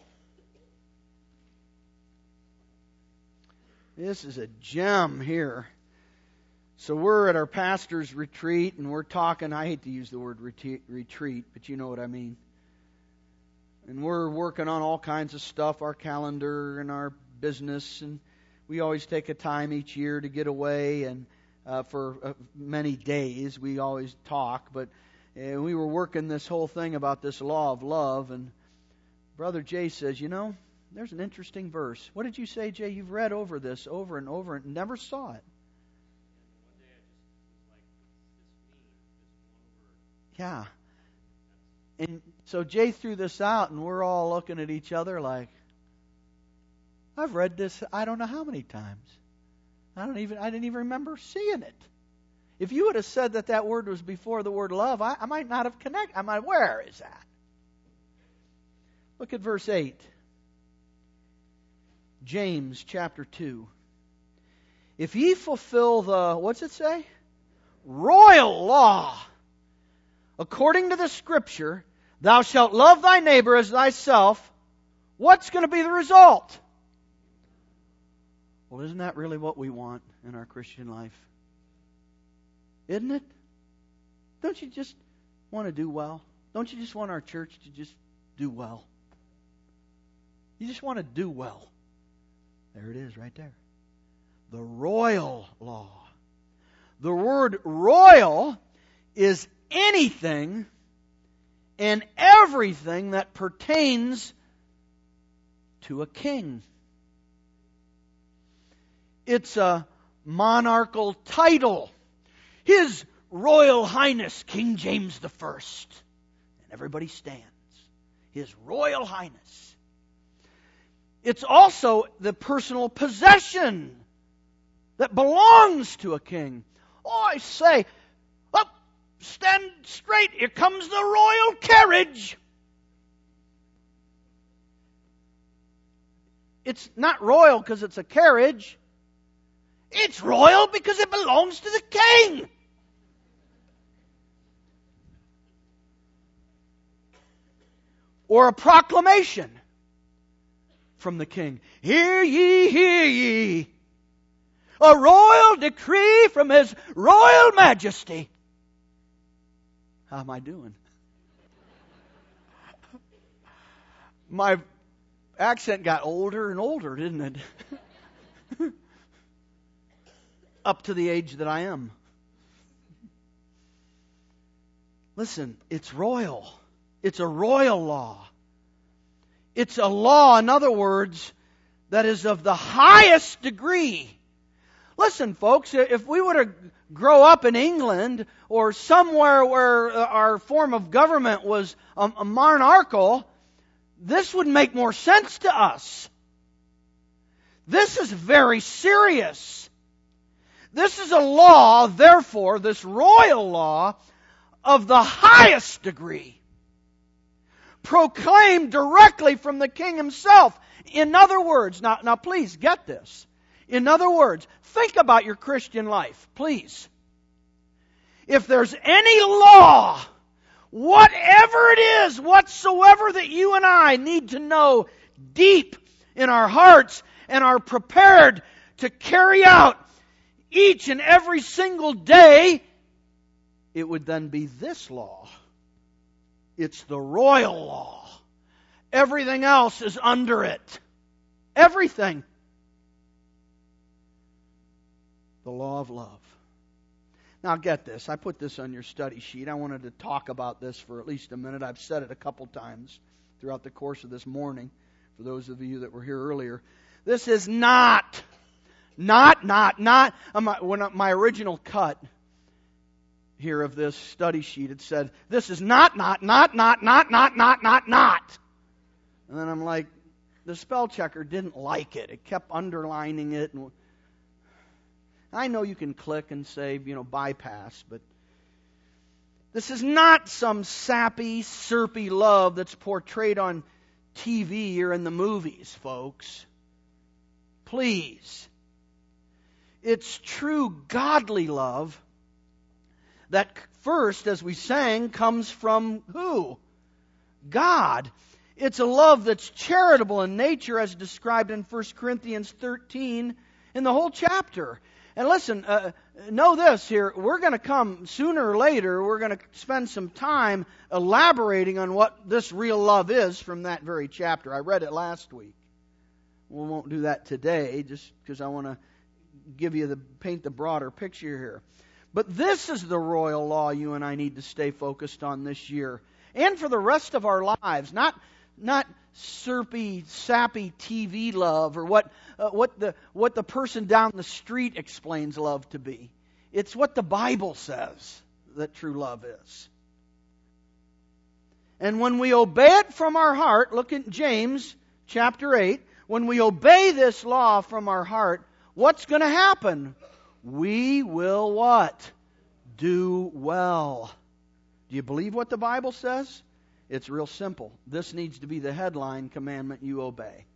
This is a gem here. So we're at our pastor's retreat and we're talking, I hate to use the word retreat, but you know what I mean. And we're working on all kinds of stuff, our calendar and our business, and we always take a time each year to get away, and for many days we always talk, but we were working this whole thing about this law of love, and Brother Jay says, you know, there's an interesting verse. What did you say, Jay? You've read over this over and over and never saw it. Yeah. And so Jay threw this out, and we're all looking at each other like, I've read this I don't know how many times. I didn't even remember seeing it. If you would have said that word was before the word love, I might not have connected. Where is that? Look at verse 8. James chapter 2. If ye fulfill the, what's it say? Royal law, according to the Scripture, thou shalt love thy neighbor as thyself, what's going to be the result? Well, isn't that really what we want in our Christian life? Isn't it? Don't you just want to do well? Don't you just want our church to just do well? You just want to do well. There it is right there. The royal law. The word royal is anything and everything that pertains to a king. It's a monarchical title. His Royal Highness King James I. And everybody stands. His Royal Highness. It's also the personal possession that belongs to a king. Oh, I say, stand straight. Here comes the royal carriage. It's not royal because it's a carriage. It's royal because it belongs to the king. Or a proclamation from the king. Hear ye, hear ye. A royal decree from His Royal Majesty. How am I doing? My accent got older and older, didn't it? Up to the age that I am. Listen, it's royal. It's a royal law. It's a law, in other words, that is of the highest degree. Listen, folks, if we were to grow up in England or somewhere where our form of government was a monarchical, this would make more sense to us. This is very serious. This is a law, therefore, this royal law of the highest degree, proclaimed directly from the king himself. In other words, now please get this. In other words, think about your Christian life, please. If there's any law, whatever it is, whatsoever that you and I need to know deep in our hearts and are prepared to carry out each and every single day, it would then be this law. It's the royal law. Everything else is under it. Everything. The law of love. Now get this. I put this on your study sheet. I wanted to talk about this for at least a minute. I've said it a couple times throughout the course of this morning, for those of you that were here earlier. This is not when my original cut here of this study sheet, it said, this is not. And then I'm like, the spell checker didn't like it. It kept underlining it. And I know you can click and say, bypass, but this is not some sappy, syrupy love that's portrayed on TV or in the movies, folks. Please. It's true godly love that first, as we sang, comes from who? God. It's a love that's charitable in nature as described in 1 Corinthians 13 in the whole chapter. And listen, know this here. We're going to come sooner or later, we're going to spend some time elaborating on what this real love is from that very chapter. I read it last week. We won't do that today just because I want to paint the broader picture here. But this is the royal law you and I need to stay focused on this year. And for the rest of our lives. Not syrupy, sappy TV love or what the person down the street explains love to be. It's what the Bible says that true love is. And when we obey it from our heart, look at James chapter 8, when we obey this law from our heart, what's going to happen? We will what? Do well. Do you believe what the Bible says? It's real simple. This needs to be the headline commandment you obey.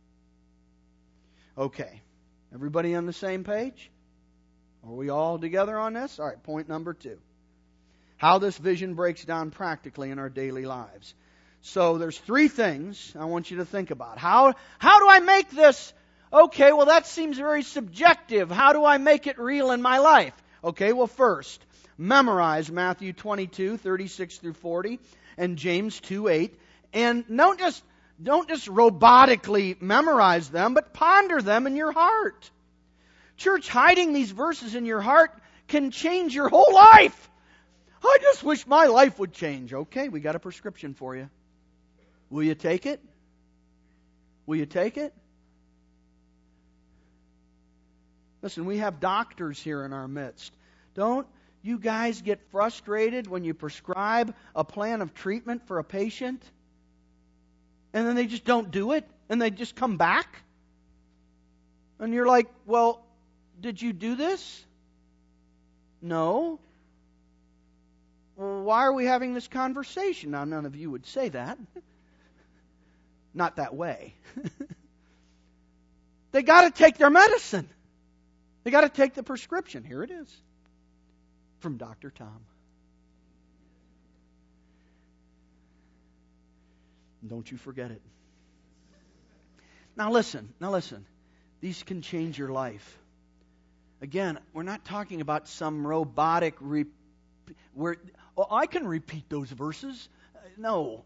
Okay. Everybody on the same page? Are we all together on this? All right, point number 2. How this vision breaks down practically in our daily lives. So there's 3 things I want you to think about. How do I make this? Okay, well that seems very subjective. How do I make it real in my life? Okay, well first, memorize Matthew 22, 36 through 40. And James 2:8, and don't just robotically memorize them, but ponder them in your heart. Church, hiding these verses in your heart can change your whole life. I just wish my life would change. Okay, we got a prescription for you. Will you take it? Will you take it? Listen, we have doctors here in our midst. Don't you guys get frustrated when you prescribe a plan of treatment for a patient and then they just don't do it and they just come back? And you're like, well, did you do this? No. well, why are we having this conversation? Now, none of you would say that. Not that way. They got to take their medicine. They got to take the prescription. Here it is. From Dr. Tom. Don't you forget it. Now listen. These can change your life. Again, we're not talking about some robotic where I can repeat those verses. No,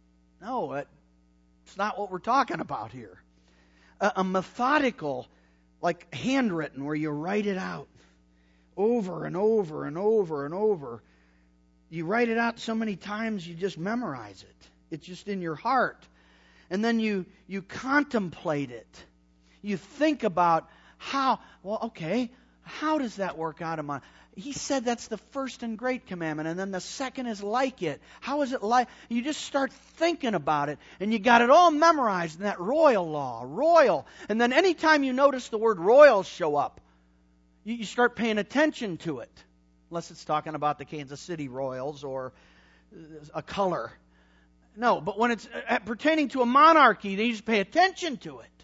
it's not what we're talking about here. A methodical, like handwritten, where you write it out over and over and over and over. You write it out so many times you just memorize it. It's just in your heart. And then you contemplate it. You think about how does that work out in my... He said that's the first and great commandment, and then the second is like it. How is it like? You just start thinking about it, and you got it all memorized in that royal law, royal. And then anytime you notice the word royal show up, you start paying attention to it. Unless it's talking about the Kansas City Royals or a color. No, but when it's pertaining to a monarchy, then you just pay attention to it.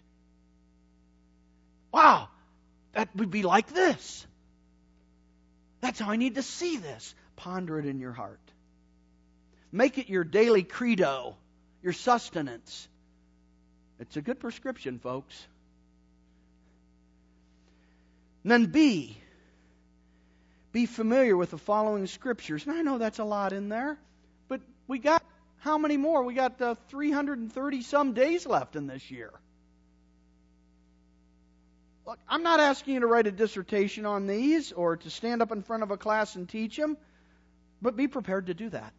Wow, that would be like this. That's how I need to see this. Ponder it in your heart. Make it your daily credo, your sustenance. It's a good prescription, folks. And then be familiar with the following scriptures. And I know that's a lot in there, but we got how many more? We got 330 some days left in this year. Look, I'm not asking you to write a dissertation on these or to stand up in front of a class and teach them, but be prepared to do that.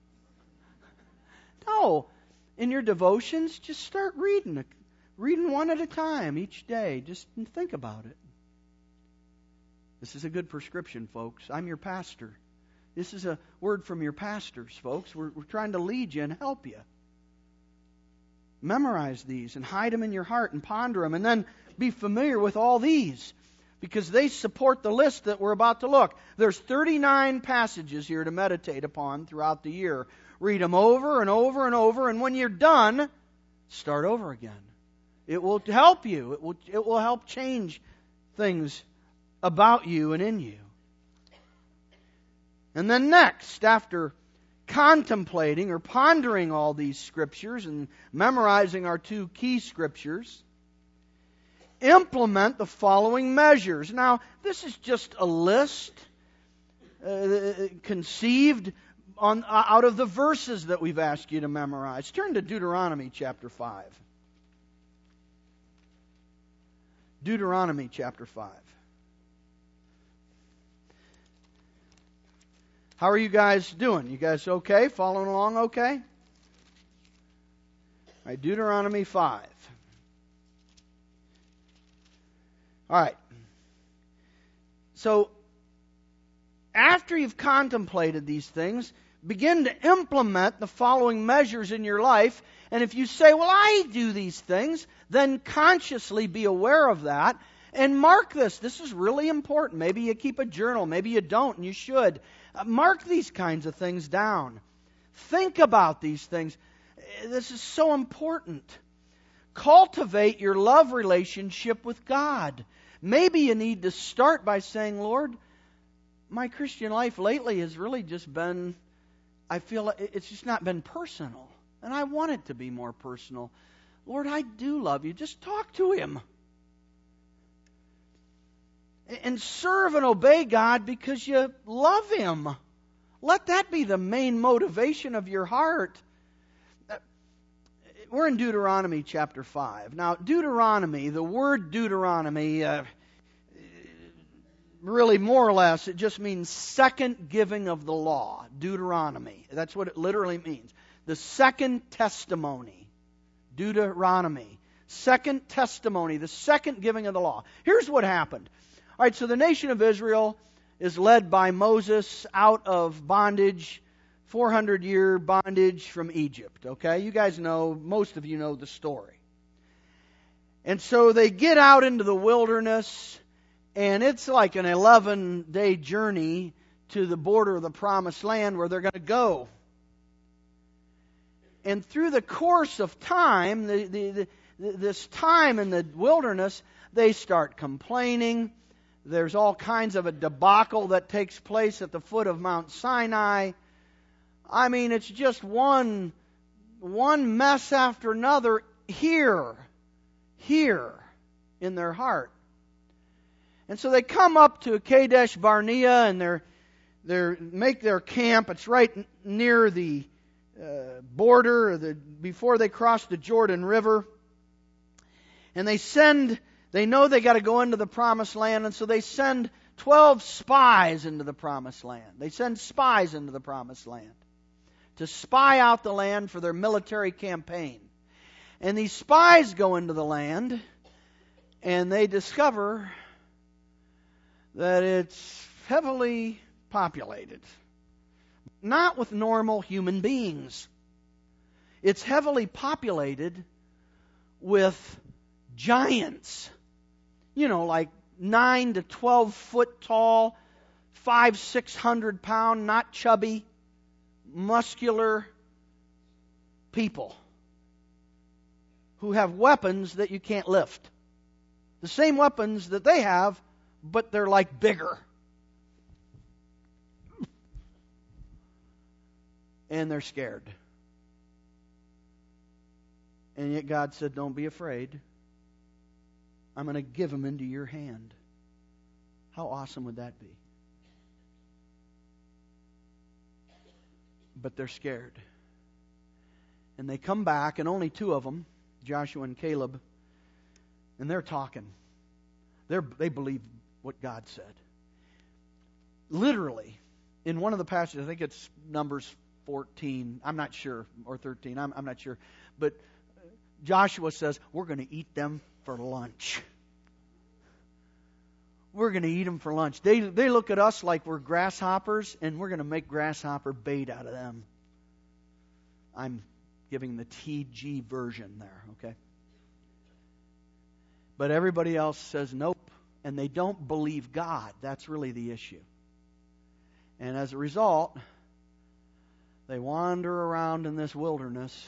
No, in your devotions, just start reading one at a time each day. Just think about it. This is a good prescription, folks. I'm your pastor. This is a word from your pastors, folks. We're trying to lead you and help you. Memorize these and hide them in your heart and ponder them, and then be familiar with all these because they support the list that we're about to look. There's 39 passages here to meditate upon throughout the year. Read them over and over and over, and when you're done, start over again. It will help you. It will help change things about you and in you. And then next, after contemplating or pondering all these scriptures and memorizing our two key scriptures, implement the following measures. Now, this is just a list conceived out of the verses that we've asked you to memorize. Turn to Deuteronomy chapter 5. Deuteronomy chapter 5. How are you guys doing? You guys okay? Following along okay? All right, Deuteronomy 5. All right. So, after you've contemplated these things, begin to implement the following measures in your life. And if you say, well, I do these things, then consciously be aware of that and mark this. This is really important. Maybe you keep a journal. Maybe you don't, and you should. Mark these kinds of things down. Think about these things. This is so important. Cultivate your love relationship with God. Maybe you need to start by saying, Lord, my Christian life lately has really just been, I feel like it's just not been personal. And I want it to be more personal. Lord, I do love you. Just talk to Him. And serve and obey God because you love Him. Let that be the main motivation of your heart. We're in Deuteronomy chapter 5. Now, Deuteronomy, the word Deuteronomy, really more or less, it just means second giving of the law. Deuteronomy. That's what it literally means. The second testimony. Deuteronomy. Second testimony. The second giving of the law. Here's what happened. All right, so the nation of Israel is led by Moses out of bondage, 400-year bondage from Egypt, okay? You guys know, most of you know the story. And so they get out into the wilderness, and it's like an 11-day journey to the border of the promised land where they're going to go. And through the course of time, this time in the wilderness, they start complaining. There's all kinds of a debacle that takes place at the foot of Mount Sinai. I mean, it's just one mess after another here in their heart. And so they come up to Kadesh Barnea and they make their camp. It's right near the border, before they cross the Jordan River. And they know they got to go into the promised land, and so they send 12 spies into the promised land. They send spies into the promised land to spy out the land for their military campaign. And these spies go into the land, and they discover that it's heavily populated. Not with normal human beings. It's heavily populated with giants. Like 9 to 12 foot tall, 500-600 pound, not chubby, muscular people who have weapons that you can't lift. The same weapons that they have, but they're like bigger. And they're scared. And yet God said, don't be afraid. I'm going to give them into your hand. How awesome would that be? But they're scared. And they come back, and only 2 of them, Joshua and Caleb, and they're talking. They believe what God said. Literally, in one of the passages, I think it's Numbers 14, I'm not sure, or 13, I'm not sure. But Joshua says, we're going to eat them for lunch. We're going to eat them for lunch. They look at us like we're grasshoppers, and we're going to make grasshopper bait out of them. I'm giving the TG version there, okay? But everybody else says nope, and they don't believe God. That's really the issue. And as a result, they wander around in this wilderness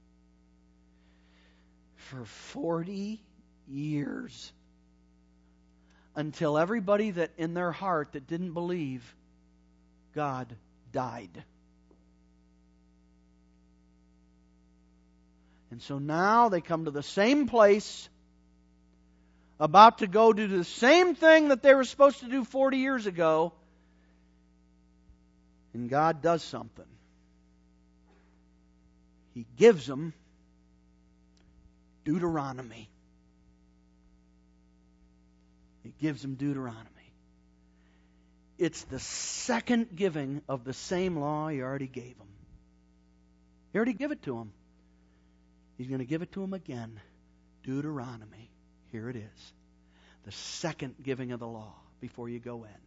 for 40 years until everybody that in their heart that didn't believe God died. And so now they come to the same place, about to go do the same thing that they were supposed to do 40 years ago, and God does something. He gives them Deuteronomy. He gives them Deuteronomy. It's the second giving of the same law He already gave them. He already gave it to them. He's going to give it to them again. Deuteronomy. Here it is. The second giving of the law before you go in.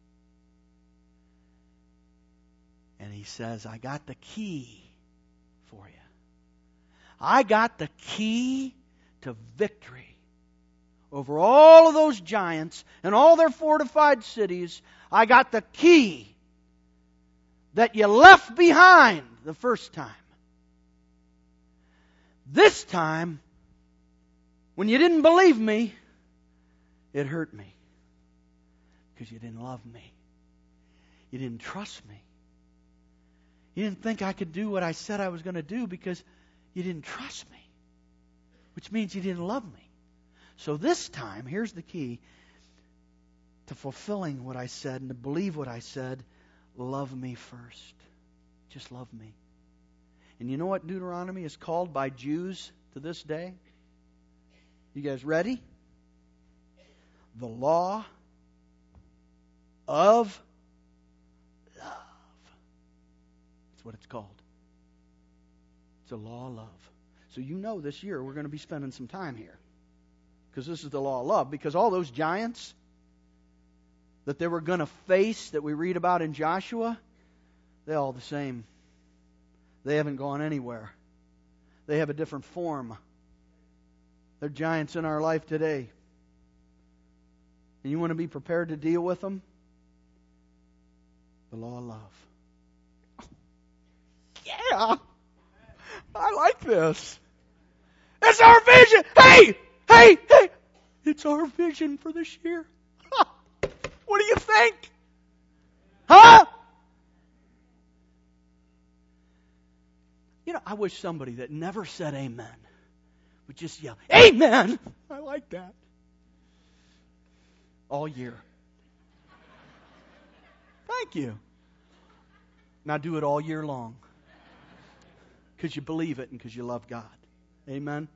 And He says, I got the key for you. I got the key to victory over all of those giants and all their fortified cities. I got the key that you left behind the first time. This time, when you didn't believe me, it hurt me. Because you didn't love me. You didn't trust me. You didn't think I could do what I said I was going to do because you didn't trust me. Which means you didn't love me. So this time, here's the key to fulfilling what I said and to believe what I said. Love me first. Just love me. And you know what Deuteronomy is called by Jews to this day? You guys ready? The law of love. That's what it's called. It's a law of love. So you know this year we're going to be spending some time here. Because this is the law of love. Because all those giants that they were going to face that we read about in Joshua, they're all the same. They haven't gone anywhere. They have a different form. They're giants in our life today. And you want to be prepared to deal with them? the law of love. Yeah, I like this. It's our vision. Hey! It's our vision for this year. What do you think? Huh? You know, I wish somebody that never said amen would just yell, amen! I like that. All year. Thank you. Now do it all year long. Because you believe it and because you love God. Amen?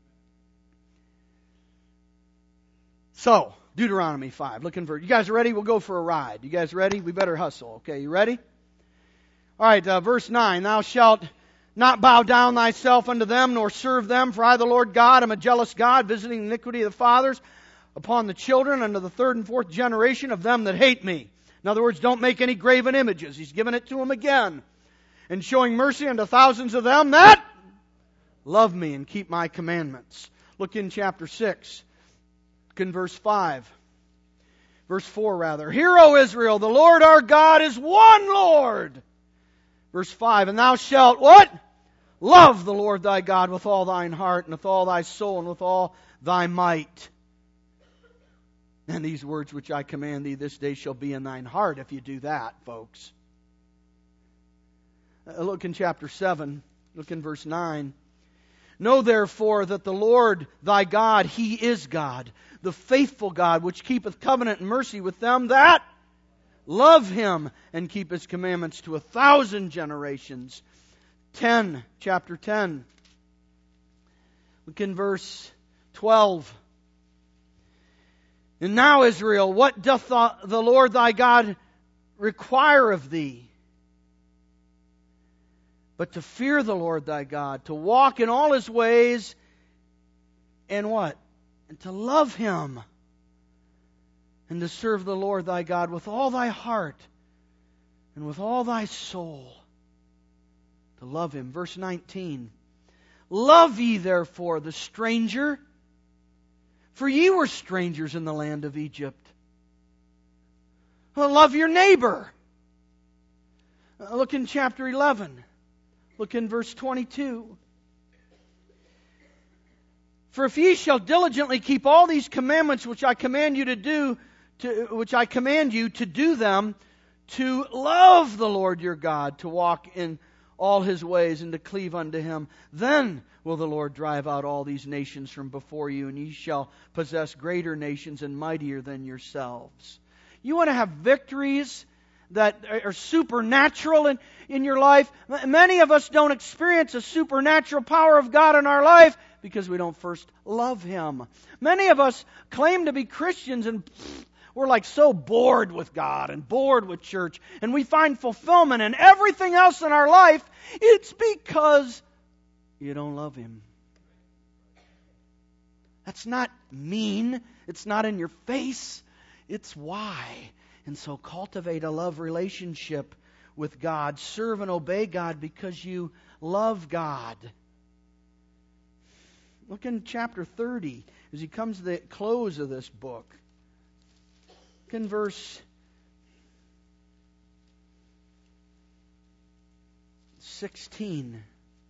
So, Deuteronomy 5. You guys ready? We'll go for a ride. You guys ready? We better hustle. Okay, you ready? All right, verse 9. Thou shalt not bow down thyself unto them, nor serve them, for I, the Lord God, am a jealous God, visiting the iniquity of the fathers upon the children unto the third and fourth generation of them that hate me. In other words, don't make any graven images. He's giving it to them again. And showing mercy unto thousands of them that love me and keep my commandments. Look in chapter 6. Look in verse 5. Verse 4 rather. Hear, O Israel, the Lord our God is one Lord. Verse 5. And thou shalt what? Love the Lord thy God with all thine heart, and with all thy soul, and with all thy might. And these words which I command thee this day shall be in thine heart if you do that, folks. Look in chapter 7. Look in verse 9. Know therefore that the Lord thy God, He is God, the faithful God, which keepeth covenant and mercy with them that love Him and keep His commandments to 1,000 generations. Chapter 10. Look in verse 12. And now, Israel, what doth the Lord thy God require of thee? But to fear the Lord thy God, to walk in all His ways, and what? And to love Him, and to serve the Lord thy God with all thy heart, and with all thy soul. To love Him. Verse 19. Love ye therefore the stranger, for ye were strangers in the land of Egypt. Love your neighbor. Look in chapter 11. Look in verse 22. For if ye shall diligently keep all these commandments which I command you to do, them, to love the Lord your God, to walk in all His ways, and to cleave unto Him, then will the Lord drive out all these nations from before you, and ye shall possess greater nations and mightier than yourselves. You want to have victories that are supernatural in your life? Many of us don't experience a supernatural power of God in our life because we don't first love Him. Many of us claim to be Christians and we're like so bored with God and bored with church, and we find fulfillment in everything else in our life. It's because you don't love Him. That's not mean. It's not in your face. It's why. And so cultivate a love relationship with God. Serve and obey God because you love God. Look in chapter 30 as he comes to the close of this book. Look in verse 16.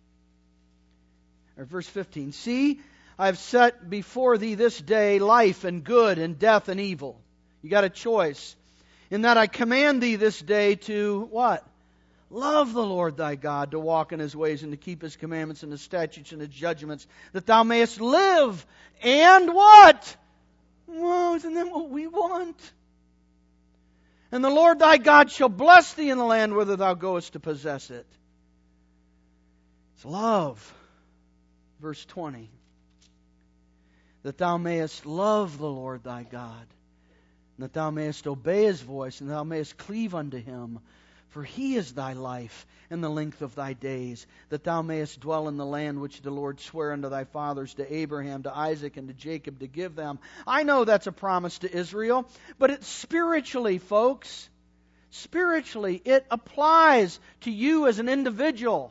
Or verse 15. See, I have set before thee this day life and good and death and evil. You got a choice. In that I command thee this day to what? Love the Lord thy God, to walk in His ways and to keep His commandments and His statutes and His judgments, that thou mayest live. And what? Well, isn't that what we want? And the Lord thy God shall bless thee in the land whither thou goest to possess it. It's love. Verse 20. That thou mayest love the Lord thy God, and that thou mayest obey His voice, and thou mayest cleave unto Him. For He is thy life and the length of thy days, that thou mayest dwell in the land which the Lord sware unto thy fathers, to Abraham, to Isaac, and to Jacob, to give them. I know that's a promise to Israel, but it's spiritually, folks. Spiritually, it applies to you as an individual.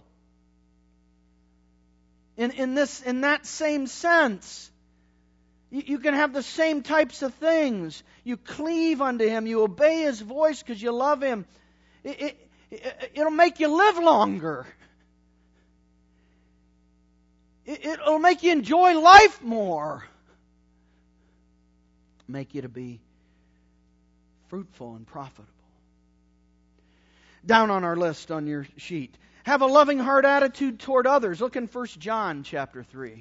In that same sense. You can have the same types of things. You cleave unto Him. You obey His voice because you love Him. It'll make you live longer. It'll make you enjoy life more. Make you to be fruitful and profitable. Down on our list on your sheet. Have a loving heart attitude toward others. Look in 1 John chapter 3.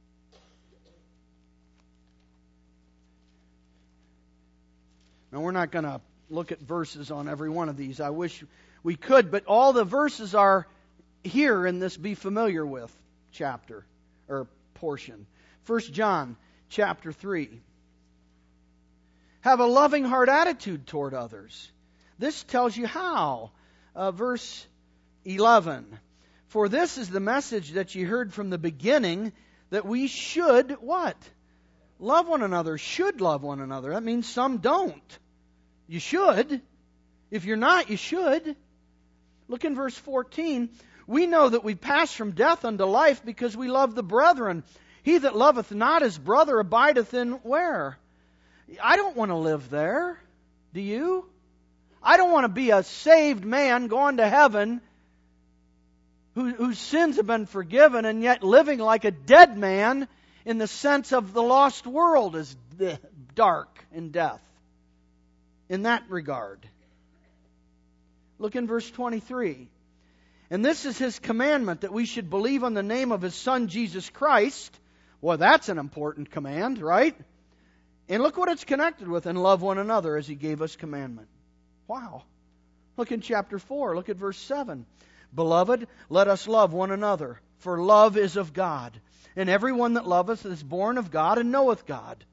Now we're not going to look at verses on every one of these. I wish we could, but all the verses are here in this be familiar with chapter or portion. 1 John chapter 3. Have a loving heart attitude toward others. This tells you how. Verse 11. For this is the message that you heard from the beginning, that we should, what? Love one another. Should love one another. That means some don't. You should. If you're not, you should. Look in verse 14. We know that we pass from death unto life because we love the brethren. He that loveth not his brother abideth in where? I don't want to live there. Do you? I don't want to be a saved man going to heaven whose sins have been forgiven and yet living like a dead man in the sense of the lost world is dark and death. In that regard. Look in verse 23. And this is His commandment, that we should believe on the name of His Son Jesus Christ. Well, that's an important command, right? And look what it's connected with, and love one another as He gave us commandment. Wow. Look in chapter 4. Look at verse 7. Beloved, let us love one another, for love is of God. And everyone that loveth is born of God and knoweth God.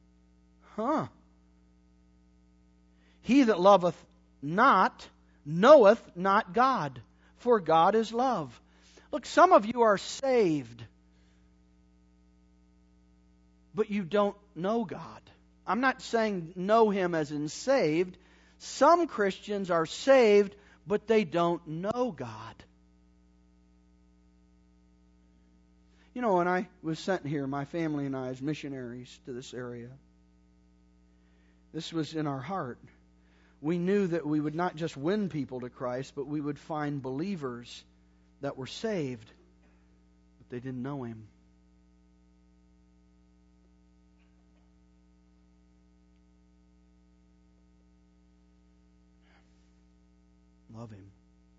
He that loveth not knoweth not God, for God is love. Look, some of you are saved, but you don't know God. I'm not saying know Him as in saved. Some Christians are saved, but they don't know God. You know, when I was sent here, my family and I, as missionaries to this area, this was in our heart. We knew that we would not just win people to Christ, but we would find believers that were saved, but they didn't know Him. Love Him.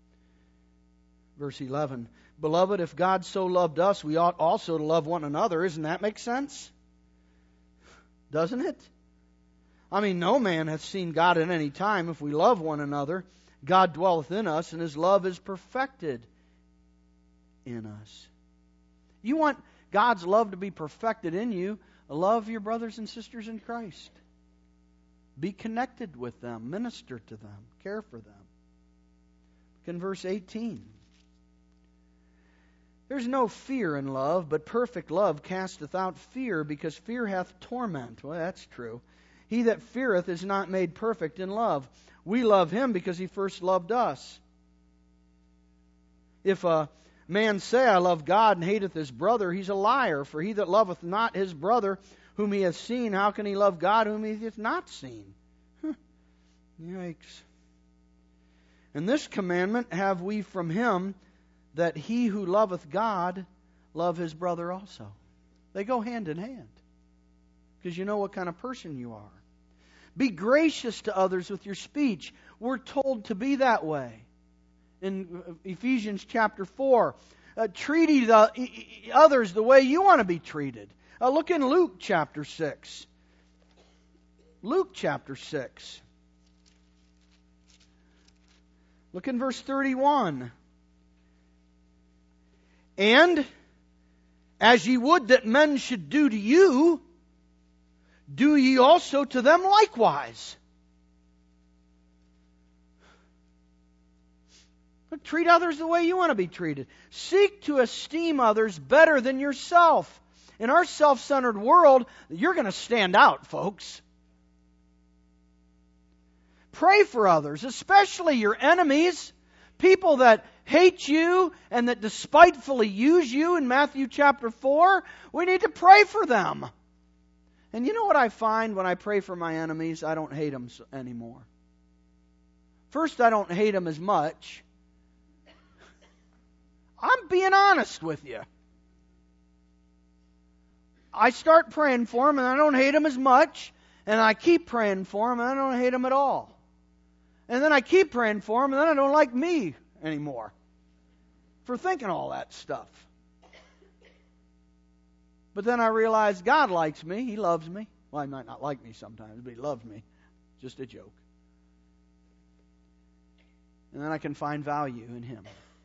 Verse 11. Beloved, if God so loved us, we ought also to love one another. Doesn't that make sense? Doesn't it? I mean, no man hath seen God at any time. If we love one another, God dwelleth in us, and His love is perfected in us. You want God's love to be perfected in you, love your brothers and sisters in Christ. Be connected with them, minister to them, care for them. Look in verse 18. There's no fear in love, but perfect love casteth out fear, because fear hath torment. Well, that's true. He that feareth is not made perfect in love. We love Him because He first loved us. If a man say, I love God, and hateth his brother, he's a liar. For he that loveth not his brother whom he hath seen, how can he love God whom he hath not seen? Yikes. And this commandment have we from Him, that he who loveth God love his brother also. They go hand in hand, because you know what kind of person you are. Be gracious to others with your speech. We're told to be that way. In Ephesians chapter 4, treat others the way you want to be treated. Look in Luke chapter 6. Luke chapter 6. Look in verse 31. And as ye would that men should do to you, do ye also to them likewise. But treat others the way you want to be treated. Seek to esteem others better than yourself. In our self-centered world, you're going to stand out, folks. Pray for others, especially your enemies, people that hate you and that despitefully use you in Matthew chapter 4. We need to pray for them. And you know what I find when I pray for my enemies? I don't hate them anymore. First, I don't hate him as much. I'm being honest with you. I start praying for him and I don't hate him as much. And I keep praying for him and I don't hate him at all. And then I keep praying for him and then I don't like me anymore for thinking all that stuff. But then I realize God likes me. He loves me. Well, He might not like me sometimes, but He loves me. Just a joke. And then I can find value in Him.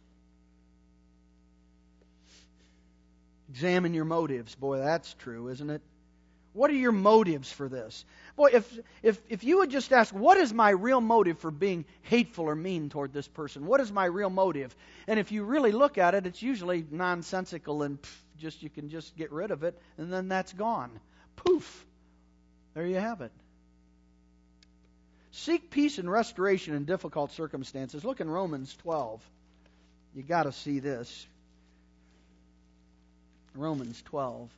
Examine your motives. Boy, that's true, isn't it? What are your motives for this? Boy, if you would just ask, what is my real motive for being hateful or mean toward this person? What is my real motive? And if you really look at it, it's usually nonsensical and you can just get rid of it, and then that's gone. Poof. There you have it. Seek peace and restoration in difficult circumstances. Look in Romans 12. You got to see this. Romans 12.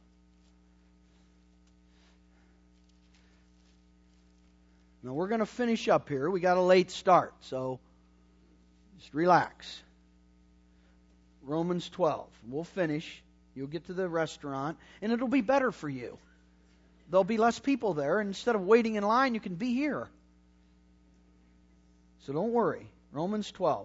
Now we're going to finish up here. We got a late start, so just relax. Romans 12. We'll finish. You'll get to the restaurant, and it'll be better for you. There'll be less people there, and instead of waiting in line, you can be here. So don't worry. Romans 12.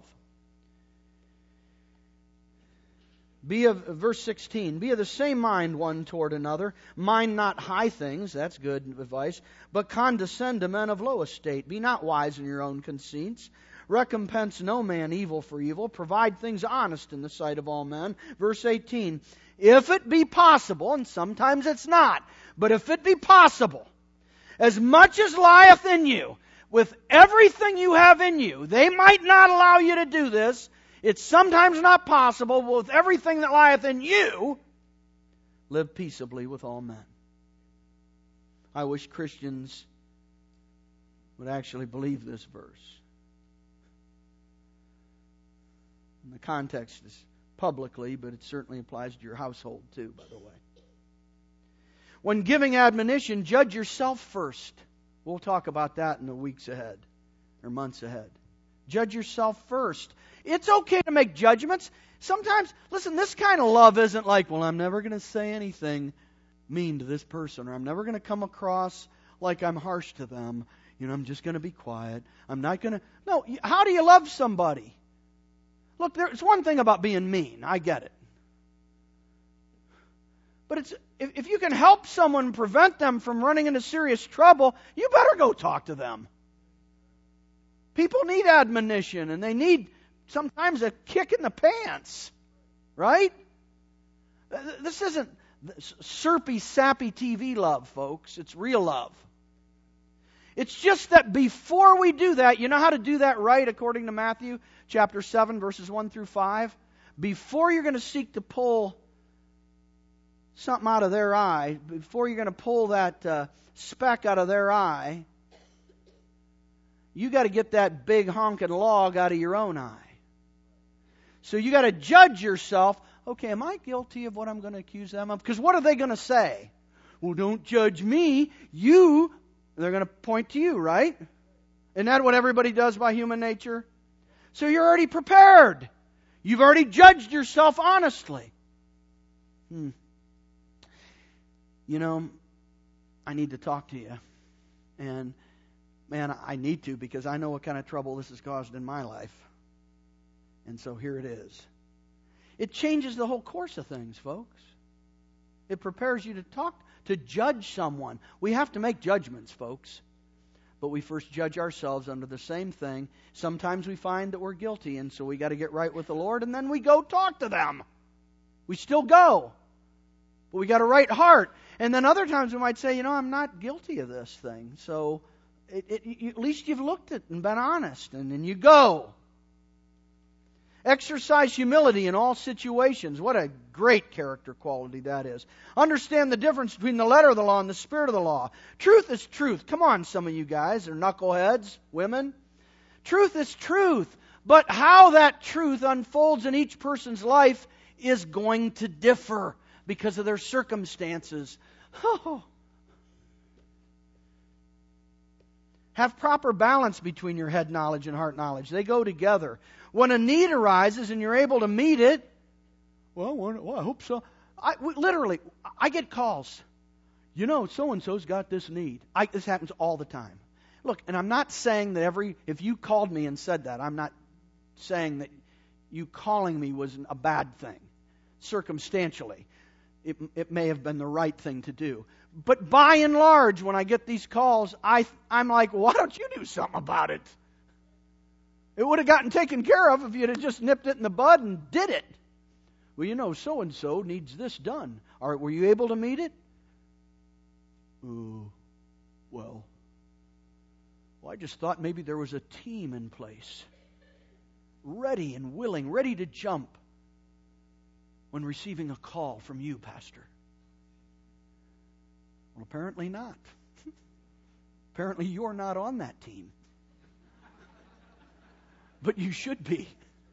Verse 16, be of the same mind one toward another. Mind not high things, that's good advice, but condescend to men of low estate. Be not wise in your own conceits. Recompense no man evil for evil. Provide things honest in the sight of all men. Verse 18, if it be possible, and sometimes it's not, but if it be possible, as much as lieth in you, with everything you have in you, they might not allow you to do this. It's sometimes not possible, but with everything that lieth in you, live peaceably with all men. I wish Christians would actually believe this verse. And the context is publicly, but it certainly applies to your household too, by the way. When giving admonition, judge yourself first. We'll talk about that in the weeks ahead, or months ahead. Judge yourself first. It's okay to make judgments. Sometimes, listen, this kind of love isn't like, well, I'm never going to say anything mean to this person, or I'm never going to come across like I'm harsh to them. I'm just going to be quiet. I'm not going to... No, how do you love somebody? Look, there's one thing about being mean. I get it. But if you can help someone, prevent them from running into serious trouble, you better go talk to them. People need admonition, and they need sometimes a kick in the pants, right? This isn't syrupy, sappy TV love, folks. It's real love. It's just that before we do that, you know how to do that right according to Matthew chapter 7, verses 1 through 5? Before you're going to seek to pull something out of their eye, before you're going to pull that speck out of their eye, you got to get that big honking log out of your own eye. So you got to judge yourself. Okay, am I guilty of what I'm going to accuse them of? Because what are they going to say? Well, don't judge me. They're going to point to you, right? Isn't that what everybody does by human nature? So you're already prepared. You've already judged yourself honestly. I need to talk to you. And man, I need to, because I know what kind of trouble this has caused in my life. And so here it is. It changes the whole course of things, folks. It prepares you to talk, to judge someone. We have to make judgments, folks. But we first judge ourselves under the same thing. Sometimes we find that we're guilty, and so we got to get right with the Lord, and then we go talk to them. We still go. But we got a right heart. And then other times we might say, I'm not guilty of this thing. So at least you've looked at it and been honest, and then you go. Exercise humility in all situations. What a great character quality that is. Understand the difference between the letter of the law and the spirit of the law. Truth is truth. Come on, some of you guys are knuckleheads, women. Truth is truth. But how that truth unfolds in each person's life is going to differ because of their circumstances. Have proper balance between your head knowledge and heart knowledge. They go together. When a need arises and you're able to meet it, well, I hope so. I get calls. So-and-so's got this need. This happens all the time. Look, and I'm not saying that if you called me and said that, I'm not saying that you calling me was a bad thing. Circumstantially, it may have been the right thing to do. But by and large, when I get these calls, I'm like, why don't you do something about it? It would have gotten taken care of if you'd have just nipped it in the bud and did it. Well, so-and-so needs this done. All right, were you able to meet it? Well, I just thought maybe there was a team in place, ready and willing, ready to jump when receiving a call from you, Pastor. Well, apparently not. Apparently you're not on that team. But you should be.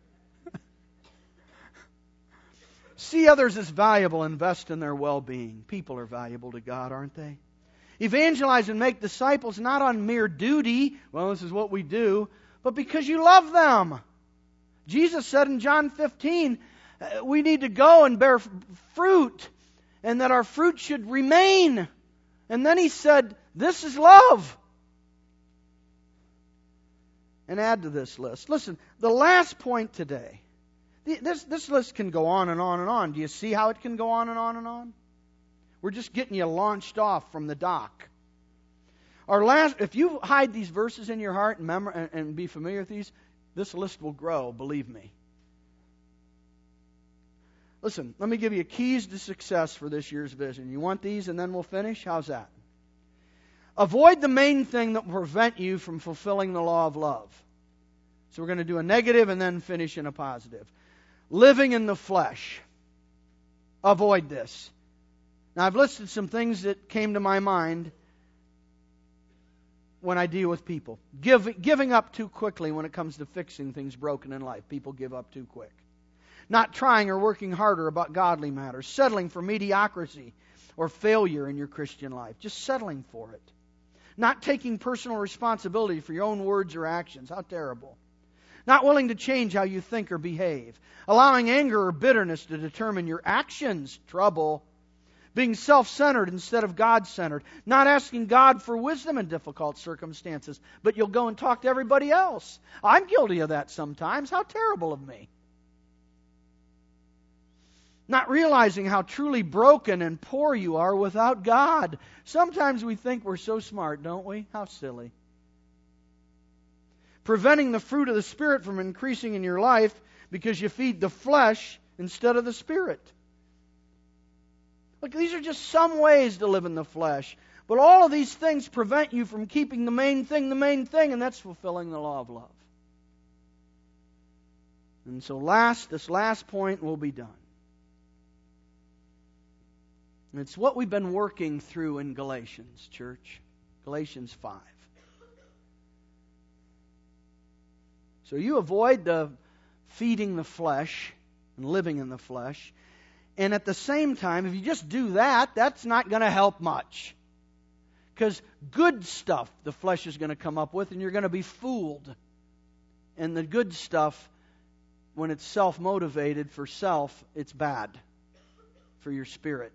See others as valuable, invest in their well-being. People are valuable to God, aren't they? Evangelize and make disciples not on mere duty, this is what we do, but because you love them. Jesus said in John 15, we need to go and bear fruit, and that our fruit should remain. And then He said, this is love. And add to this list. Listen, the last point today. This list can go on and on and on. Do you see how it can go on and on and on? We're just getting you launched off from the dock. If you hide these verses in your heart and be familiar with these, this list will grow, believe me. Listen, let me give you keys to success for this year's vision. You want these and then we'll finish? How's that? Avoid the main thing that will prevent you from fulfilling the law of love. So we're going to do a negative and then finish in a positive. Living in the flesh. Avoid this. Now, I've listed some things that came to my mind when I deal with people. Giving up too quickly when it comes to fixing things broken in life. People give up too quick. Not trying or working harder about godly matters. Settling for mediocrity or failure in your Christian life. Just settling for it. Not taking personal responsibility for your own words or actions. How terrible. Not willing to change how you think or behave. Allowing anger or bitterness to determine your actions. Trouble. Being self-centered instead of God-centered. Not asking God for wisdom in difficult circumstances, but you'll go and talk to everybody else. I'm guilty of that sometimes. How terrible of me. Not realizing how truly broken and poor you are without God. Sometimes we think we're so smart, don't we? How silly. Preventing the fruit of the Spirit from increasing in your life because you feed the flesh instead of the Spirit. Look, these are just some ways to live in the flesh. But all of these things prevent you from keeping the main thing, and that's fulfilling the law of love. And so this last point will be done. And it's what we've been working through in Galatians, church. Galatians 5. So you avoid the feeding the flesh and living in the flesh. And at the same time, if you just do that, that's not going to help much. Because good stuff the flesh is going to come up with, and you're going to be fooled. And the good stuff, when it's self-motivated for self, it's bad for your spirit.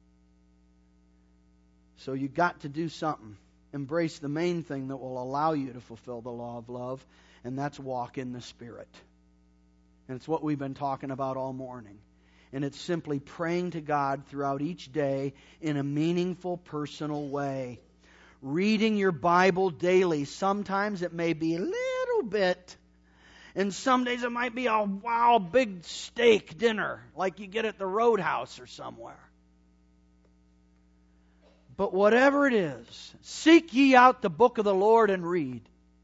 So you've got to do something. Embrace the main thing that will allow you to fulfill the law of love, and that's walk in the Spirit. And it's what we've been talking about all morning. And it's simply praying to God throughout each day in a meaningful, personal way. Reading your Bible daily. Sometimes it may be a little bit. And some days it might be a big steak dinner like you get at the Roadhouse or somewhere. But whatever it is, seek ye out the book of the Lord and read.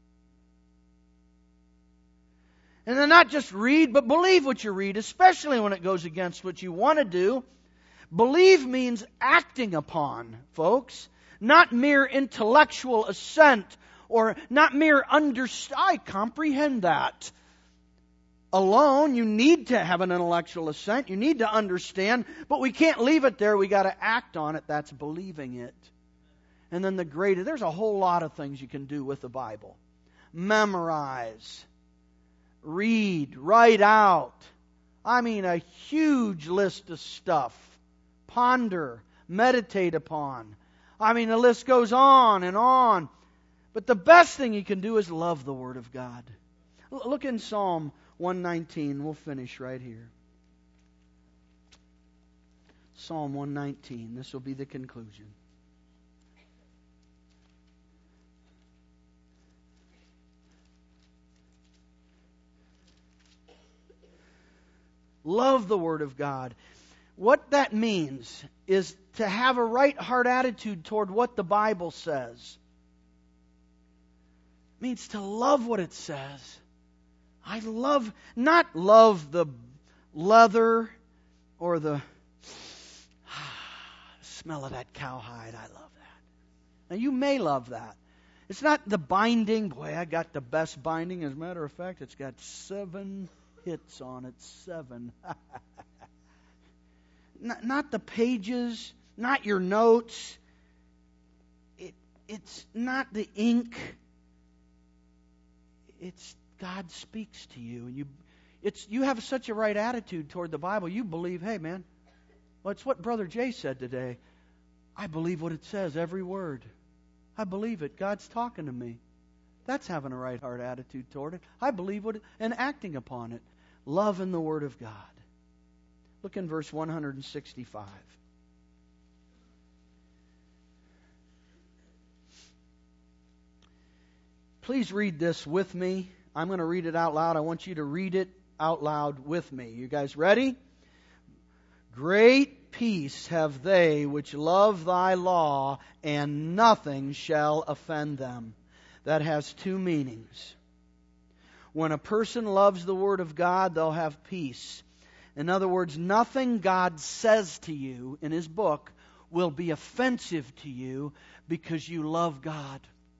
And then not just read, but believe what you read, especially when it goes against what you want to do. Believe means acting upon, folks. Not mere intellectual assent or not mere I comprehend that. Alone, you need to have an intellectual assent. You need to understand, but we can't leave it there. We got to act on it. That's believing it. And then the greatest, there's a whole lot of things you can do with the Bible. Memorize, read, write out. I mean, a huge list of stuff. Ponder, meditate upon. I mean, the list goes on and on. But the best thing you can do is love the Word of God. Look in Psalm 119. We'll finish right here. Psalm 119. This will be the conclusion. Love the Word of God. What that means is to have a right heart attitude toward what the Bible says. It means to love what it says. Not love the leather or the smell of that cowhide. I love that. Now you may love that. It's not the binding. Boy, I got the best binding. As a matter of fact, it's got 7 hits on it. 7. Not the pages, not your notes. It's not the ink. It's God speaks to you, and you have such a right attitude toward the Bible. You believe, hey man, well, it's what Brother Jay said today. I believe what it says, every word. I believe it. God's talking to me. That's having a right heart attitude toward it. I believe and acting upon it. Love in the Word of God. Look in verse 165. Please read this with me. I'm going to read it out loud. I want you to read it out loud with me. You guys ready? Great peace have they which love thy law, and nothing shall offend them. That has 2 meanings. When a person loves the Word of God, they'll have peace. In other words, nothing God says to you in His book will be offensive to you because you love God.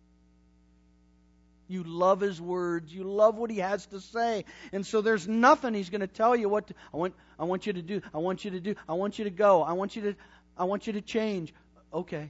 You love His words. You love what He has to say. And so there's nothing He's going to tell you what to, I want you to do. I want you to do. I want you to go. I want you to change. Okay.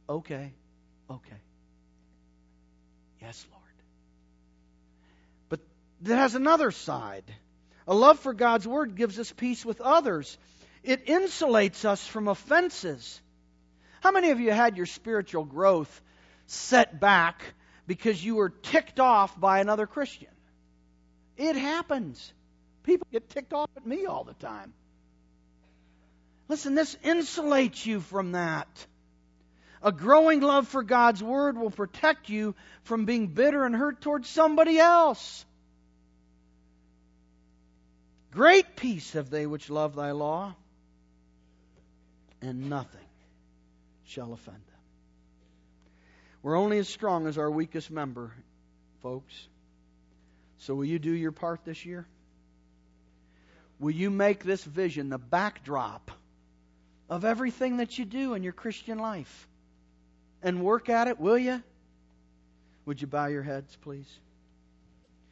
Yes, Lord. But that has another side. A love for God's Word gives us peace with others. It insulates us from offenses. How many of you had your spiritual growth set back because you were ticked off by another Christian? It happens. People get ticked off at me all the time. Listen, this insulates you from that. A growing love for God's Word will protect you from being bitter and hurt towards somebody else. Great peace have they which love thy law, and nothing shall offend them. We're only as strong as our weakest member, folks. So will you do your part this year? Will you make this vision the backdrop of everything that you do in your Christian life? And work at it, will you? Would you bow your heads, please?